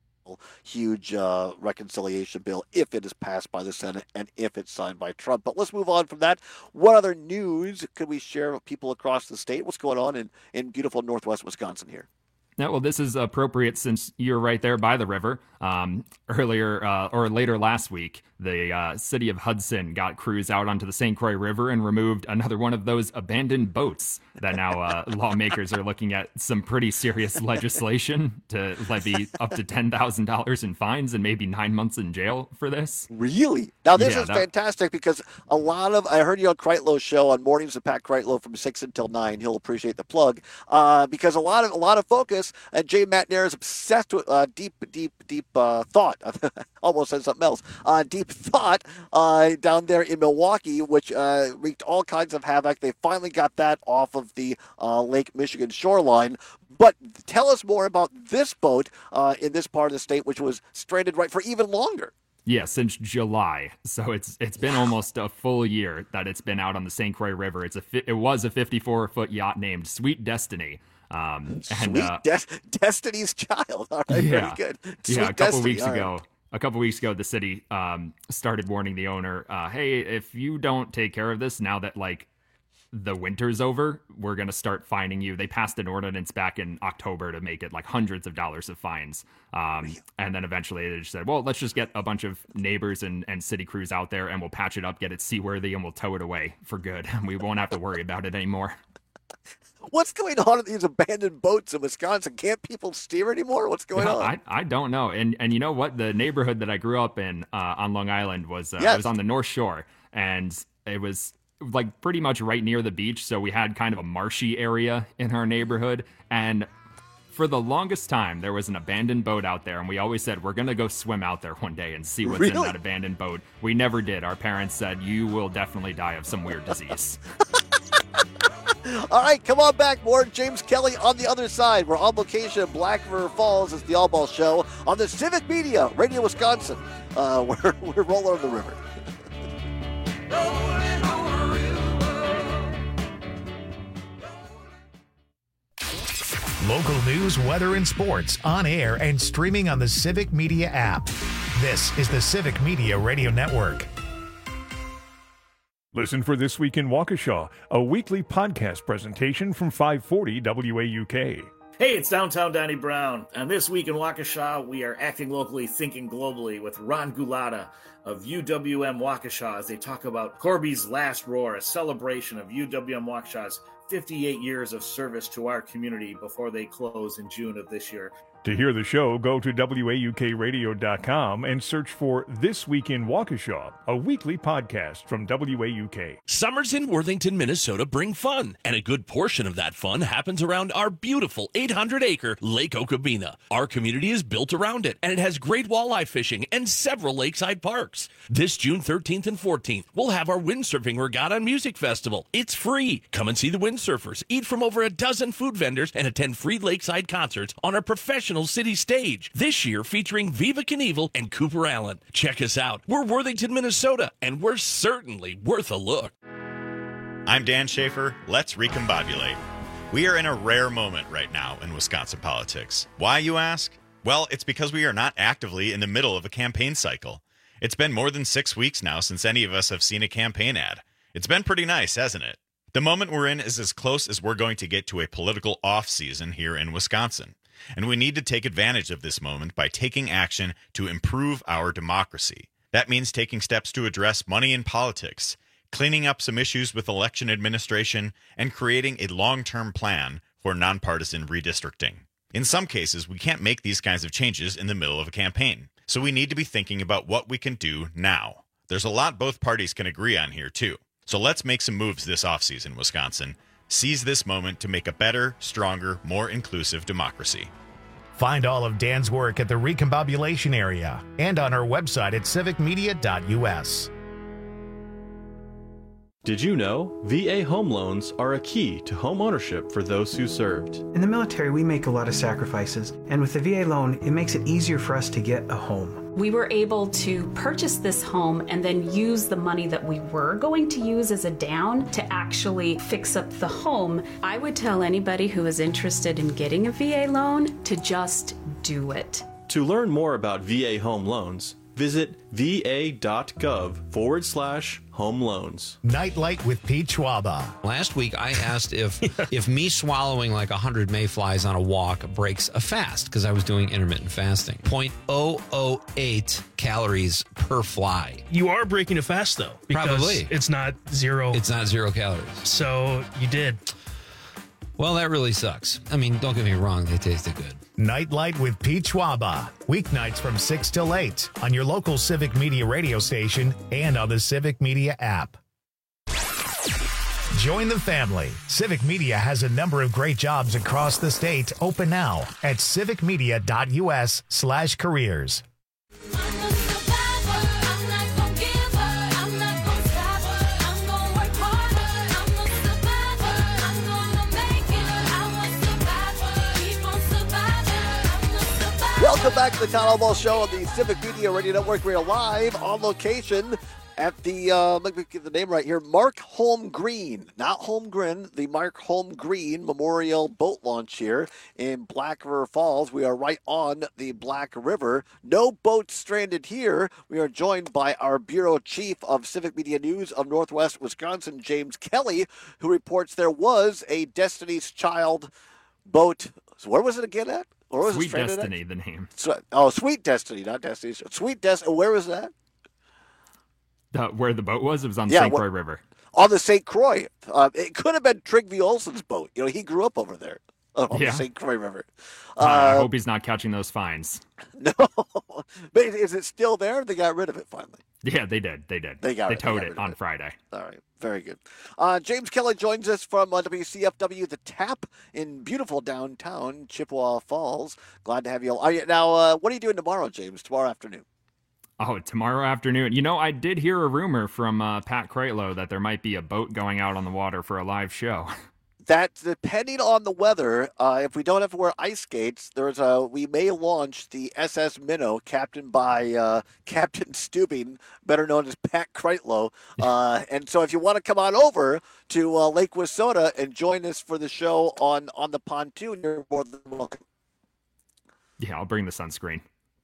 huge uh, reconciliation bill, if it is passed by the Senate and if it's signed by Trump. But let's move on from that. What other news could we share with people across the state? What's going on in, in beautiful Northwest Wisconsin here? Yeah, well, this is appropriate since you're right there by the river. Um, earlier uh, or later last week, the uh, city of Hudson got crews out onto the Saint Croix River and removed another one of those abandoned boats that now uh, lawmakers are looking at some pretty serious legislation to levy up to ten thousand dollars in fines and maybe nine months in jail for this. Really? Now, this yeah, is that... fantastic because a lot of, I heard you on Kreitlow's show on Mornings with Pat Kreitlow from six until nine. He'll appreciate the plug uh, because a lot of, a lot of focus, and Jay Matnair is obsessed with uh, deep, deep, deep uh, thought. Almost said something else. Uh, deep thought uh, down there in Milwaukee, which uh, wreaked all kinds of havoc. They finally got that off of the uh, Lake Michigan shoreline. But tell us more about this boat uh, in this part of the state, which was stranded right for even longer. Yeah, since July. So it's it's been almost a full year that it's been out on the Saint Croix River. It's a it was a fifty-four foot yacht named Sweet Destiny. Um, and, Sweet uh, De- Destiny's Child. All right, yeah, very good. Sweet yeah. A couple Destiny. weeks All ago, right. a couple weeks ago, the city um, started warning the owner, uh, "Hey, if you don't take care of this now that like the winter's over, we're going to start fining you. They passed an ordinance back in October to make it like hundreds of dollars of fines. Um, and then eventually they just said, well, let's just get a bunch of neighbors and, and city crews out there and we'll patch it up, get it seaworthy, and we'll tow it away for good. We won't have to worry about it anymore. What's going on in these abandoned boats in Wisconsin? Can't people steer anymore? What's going no, on? I, I don't know. And and you know what? The neighborhood that I grew up in uh, on Long Island was uh, Yes. was on the North Shore, and it was like pretty much right near the beach. So we had kind of a marshy area in our neighborhood, and for the longest time there was an abandoned boat out there, and we always said we're gonna go swim out there one day and see what's in Really? that abandoned boat. We never did. Our parents said you will definitely die of some weird disease. All right, come on back. More James Kelly on the other side. We're on location in Black River Falls. It's the All Ball Show on the Civic Media, Radio Wisconsin. Uh, we're, we're rolling on the river. Local news, weather, and sports on air and streaming on the Civic Media app. This is the Civic Media Radio Network. Listen for This Week in Waukesha, a weekly podcast presentation from five forty W A U K. Hey, it's Downtown Donnie Brown, and this week in Waukesha, we are acting locally, thinking globally with Ron Gulata of U W M Waukesha as they talk about Corby's Last Roar, a celebration of U W M Waukesha's fifty-eight years of service to our community before they close in June of this year. To hear the show, go to W A U K radio dot com and search for This Week in Waukesha, a weekly podcast from W A U K. Summers in Worthington, Minnesota bring fun, and a good portion of that fun happens around our beautiful eight hundred acre Lake Okabena. Our community is built around it, and it has great walleye fishing and several lakeside parks. This June thirteenth and fourteenth, we'll have our Windsurfing Regatta and Music Festival. It's free. Come and see the windsurfers, eat from over a dozen food vendors, and attend free lakeside concerts on our professional city stage. This year featuring Viva Knievel and Cooper Allen. Check us out. We're Worthington, Minnesota, and we're certainly worth a look. I'm Dan Schaefer. Let's recombobulate. We are in a rare moment right now in Wisconsin politics. Why, you ask? Well, it's because we are not actively in the middle of a campaign cycle. It's been more than six weeks now since any of us have seen a campaign ad. It's been pretty nice, hasn't it? The moment we're in is as close as we're going to get to a political off-season here in Wisconsin. And we need to take advantage of this moment by taking action to improve our democracy. That means taking steps to address money in politics, cleaning up some issues with election administration, and creating a long-term plan for nonpartisan redistricting. In some cases, we can't make these kinds of changes in the middle of a campaign, so we need to be thinking about what we can do now. There's a lot both parties can agree on here, too. So let's make some moves this offseason, Wisconsin. Seize this moment to make a better, stronger, more inclusive democracy. Find all of Dan's work at the Recombobulation area and on our website at civic media dot U S. Did you know V A home loans are a key to home ownership for those who served? In the military, we make a lot of sacrifices, and with the V A loan, it makes it easier for us to get a home. We were able to purchase this home and then use the money that we were going to use as a down to actually fix up the home. I would tell anybody who is interested in getting a V A loan to just do it. To learn more about V A home loans, visit va.gov forward slash home loans. Nightlight with Pete Schwaba. Last week, I asked if if me swallowing like one hundred mayflies on a walk breaks a fast, because I was doing intermittent fasting. zero point zero zero eight calories per fly. You are breaking a fast, though. Because Probably. It's not zero. It's not zero calories. So you did. Well, that really sucks. I mean, don't get me wrong, they tasted good. Nightlight with Pete Schwaba. Weeknights from six till eight on your local Civic Media radio station and on the Civic Media app. Join the family. Civic Media has a number of great jobs across the state open now at civic media dot U S slash careers. Welcome back to the Town Hall Ball Show on the Civic Media Radio Network. We are live on location at the, uh, let me get the name right here, Mark Holmgreen, not Holmgren, the Mark Holmgreen Memorial Boat Launch here in Black River Falls. We are right on the Black River. No boats stranded here. We are joined by our Bureau Chief of Civic Media News of Northwest Wisconsin, James Kelly, who reports there was a Destiny's Child boat. So where was it again at? Where was Sweet it stranded Destiny, at? the name. So, oh, Sweet Destiny, not Destiny's. Sweet Destiny. Where was that? Uh, where the boat was, it was on Yeah, Saint what- Croix River. On the Saint Croix. Uh, it could have been Trygve Olsen's boat. You know, he grew up over there on Yeah. the Saint Croix River. Uh, I Uh, hope he's not catching those fines. no. But is it still there? They got rid of it finally. Yeah, they did. They did. They got They it. They towed got it rid of on it. Friday. All right. Very good. Uh, James Kelly joins us from uh, W C F W The Tap in beautiful downtown Chippewa Falls. Glad to have you. Are you now, uh, what are you doing tomorrow, James? Tomorrow afternoon? Oh, tomorrow afternoon. You know, I did hear a rumor from uh, Pat Kreitlow that there might be a boat going out on the water for a live show. That depending on the weather, uh, if we don't have to wear ice skates, there's a we may launch the S S Minnow, captained by uh, Captain Stubing, better known as Pat Kreitlow. Uh, and so, if you want to come on over to uh, Lake Wissota and join us for the show on on the pontoon, you're more than welcome. Yeah, I'll bring the sunscreen.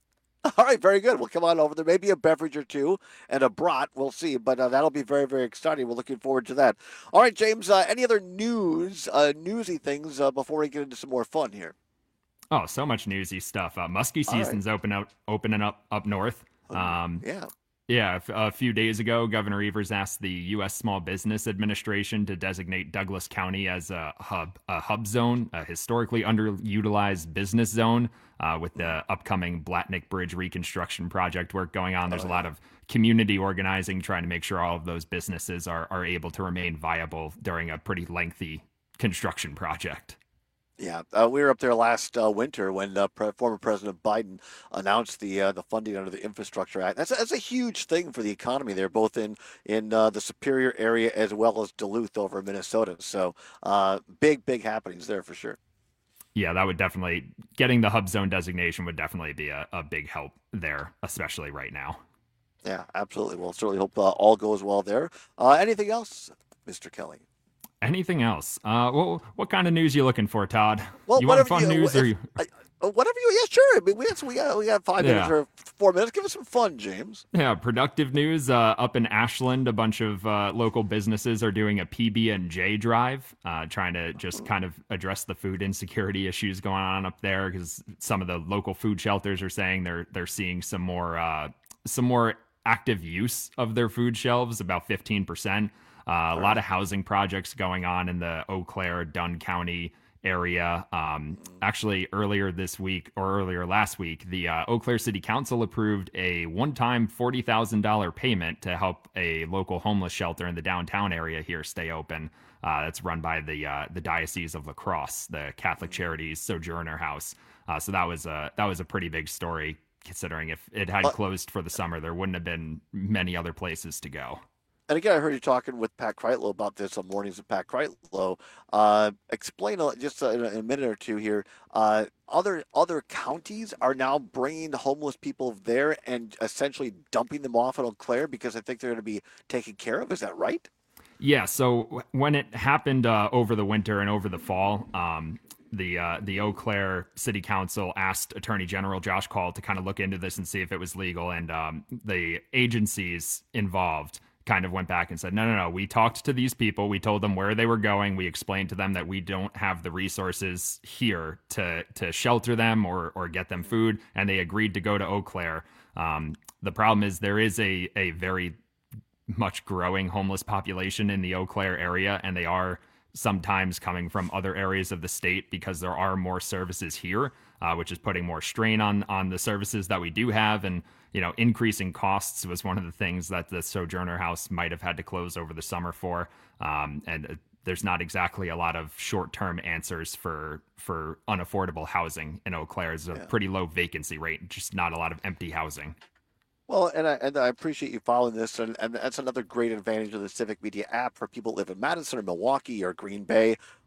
All right, very good. We'll come on over. There may be a beverage or two and a brat. We'll see, but uh, that'll be very, very exciting. We're looking forward to that. All right, James. Uh, any other news, uh, newsy things uh, before we get into some more fun here? Oh, so much newsy stuff. Uh, muskie All right. season's open up, opening up up north. Um, yeah. Yeah, f- a few days ago, Governor Evers asked the U S Small Business Administration to designate Douglas County as a hub, a hub zone, a historically underutilized business zone, uh, with the upcoming Blatnick Bridge reconstruction project work going on. There's a lot of community organizing, trying to make sure all of those businesses are are able to remain viable during a pretty lengthy construction project. Yeah, uh, we were up there last uh, winter when uh, pre- former President Biden announced the uh, the funding under the Infrastructure Act. That's a, that's a huge thing for the economy there, both in in uh, the Superior area as well as Duluth over in Minnesota. So uh, big, big happenings there for sure. Yeah, that would definitely, getting the hub zone designation would definitely be a, a big help there, especially right now. Yeah, absolutely. We'll certainly hope uh, all goes well there. Uh, anything else, Mister Kelly? Anything else? Uh, what, what kind of news you looking for, Todd? Well, you want whatever fun you- news or if- you? I, uh, whatever you, yeah, sure. I mean, we got we got we got five Yeah. minutes or four minutes. Give us some fun, James. Yeah, productive news. Uh, up in Ashland, a bunch of uh, local businesses are doing a P B and J drive, uh, trying to just kind of address the food insecurity issues going on up there. Because some of the local food shelters are saying they're they're seeing some more uh, some more active use of their food shelves, about fifteen percent. Uh, a lot of housing projects going on in the Eau Claire, Dunn County area. Um, actually, earlier this week or earlier last week, the uh, Eau Claire City Council approved a one-time forty thousand dollars payment to help a local homeless shelter in the downtown area here stay open. Uh, that's run by the uh, the Diocese of La Crosse, the Catholic Charities Sojourner House. Uh, so that was a that was a pretty big story, considering if it had Uh, closed for the summer, there wouldn't have been many other places to go. And again, I heard you talking with Pat Kreitlow about this on Mornings with Pat Kreitlow. Uh, explain a, just in a, in a minute or two here. Uh, other other counties are now bringing homeless people there and essentially dumping them off at Eau Claire because I think they're going to be taken care of. Is that right? Yeah, so w- when it happened uh, over the winter and over the fall, um, the uh, the Eau Claire City Council asked Attorney General Josh Call to kind of look into this and see if it was legal, and um, the agencies involved kind of went back and said, no, no, no, we talked to these people. We told them where they were going. We explained to them that we don't have the resources here to to shelter them or or get them food, and they agreed to go to Eau Claire. Um, the problem is there is a a very much growing homeless population in the Eau Claire area, and they are sometimes coming from other areas of the state because there are more services here, uh, which is putting more strain on on the services that we do have. And, you know, increasing costs was one of the things that the Sojourner House might have had to close over the summer for. Um, and uh, there's not exactly a lot of short-term answers for for unaffordable housing in Eau Claire. It's a Yeah. pretty low vacancy rate, just not a lot of empty housing. Well, and I, and I appreciate you following this, and, and that's another great advantage of the Civic Media app for people who live in Madison or Milwaukee or Green Bay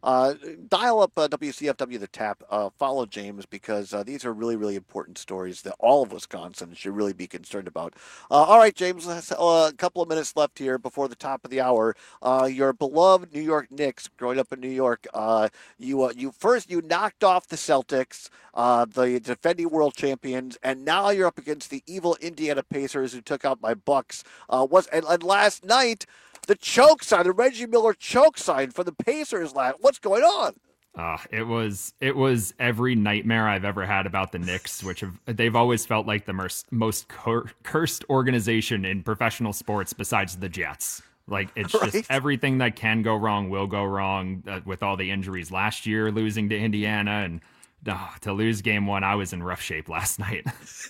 uh, dial up uh, W C F W The Tap. Uh, follow James because uh, these are really, really important stories that all of Wisconsin should really be concerned about. Uh, all right, James, uh, a couple of minutes left here before the top of the hour. Uh, your beloved New York Knicks, growing up in New York, uh, you uh, you first you knocked off the Celtics, uh, the defending world champions, and now you're up against the evil Indiana Pacers who took out my Bucks. Uh, was and, and last night, the choke sign, the Reggie Miller choke sign for the Pacers. Last, what's going on? Uh, it was it was every nightmare I've ever had about the Knicks, which have, they've always felt like the most, most cur- cursed organization in professional sports besides the Jets. Like, it's right. just everything that can go wrong will go wrong uh, with all the injuries last year, losing to Indiana, and uh, to lose game one, I was in rough shape last night.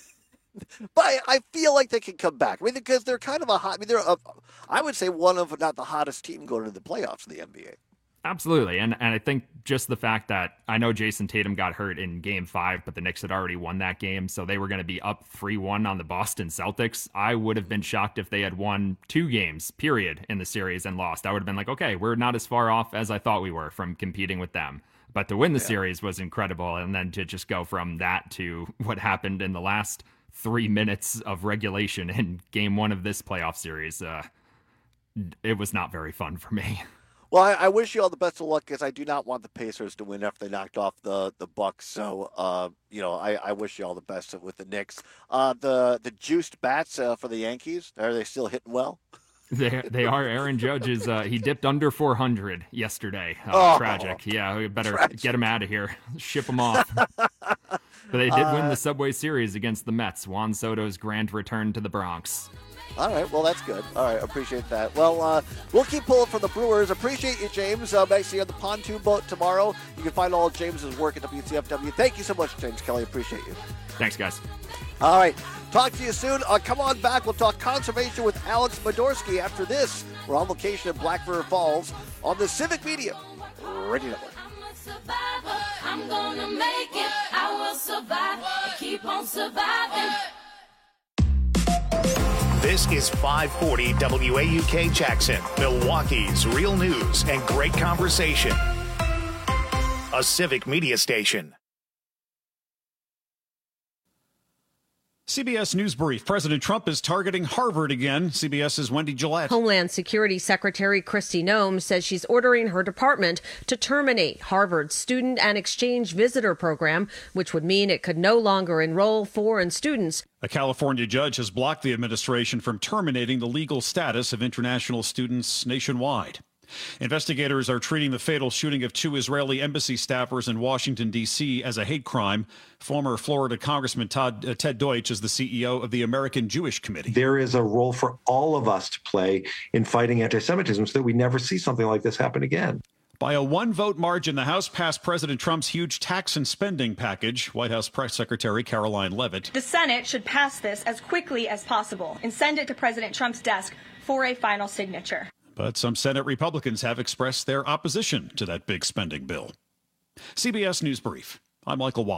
But I, I feel like they can come back. I mean, because they're kind of a hot, I mean, they're, a, I would say, one of, not the hottest team going to the playoffs in the N B A. Absolutely. And and I think just the fact that I know Jason Tatum got hurt in game five, but the Knicks had already won that game. So they were going to be up three one on the Boston Celtics. I would have been shocked if they had won two games, period, in the series and lost. I would have been like, okay, we're not as far off as I thought we were from competing with them. But to win the yeah. series was incredible. And then to just go from that to what happened in the last three minutes of regulation in game one of this playoff series, uh, it was not very fun for me. Well, I, I wish you all the best of luck because I do not want the Pacers to win after they knocked off the, the Bucks. So, uh, you know, I, I wish you all the best with the Knicks. Uh, the the juiced bats uh, for the Yankees, are they still hitting well? They they are. Aaron Judge is uh, he dipped under four hundred yesterday. Uh, oh, tragic. Yeah, we better tragic. get him out of here. Ship him off. But they did uh, win the Subway Series against the Mets. Juan Soto's grand return to the Bronx. All right, well, that's good. All right, appreciate that. Well, uh, we'll keep pulling for the Brewers. Appreciate you, James. Uh, nice to see you on the pontoon boat tomorrow. You can find all of James's work at W C F W. Thank you so much, James Kelly. Appreciate you. Thanks, guys. All right, talk to you soon. Uh, come on back. We'll talk conservation with Alex Modorsky after this. We're on location in Black River Falls on the Civic Media Radio Network. I'm gonna make it. I will survive. I keep on surviving. This is five forty W A U K Jackson, Milwaukee's real news and great conversation. A Civic Media station. C B S News Brief. President Trump is targeting Harvard again. CBS's Wendy Gillette. Homeland Security Secretary Kristi Noem says she's ordering her department to terminate Harvard's student and exchange visitor program, which would mean it could no longer enroll foreign students. A California judge has blocked the administration from terminating the legal status of international students nationwide. Investigators are treating the fatal shooting of two Israeli embassy staffers in Washington, D C as a hate crime. Former Florida Congressman Todd, uh, Ted Deutsch is the C E O of the American Jewish Committee. There is a role for all of us to play in fighting anti-Semitism so that we never see something like this happen again. By a one-vote margin, the House passed President Trump's huge tax and spending package. White House Press Secretary Caroline Leavitt. The Senate should pass this as quickly as possible and send it to President Trump's desk for a final signature. But some Senate Republicans have expressed their opposition to that big spending bill. C B S News Brief. I'm Michael Wallace.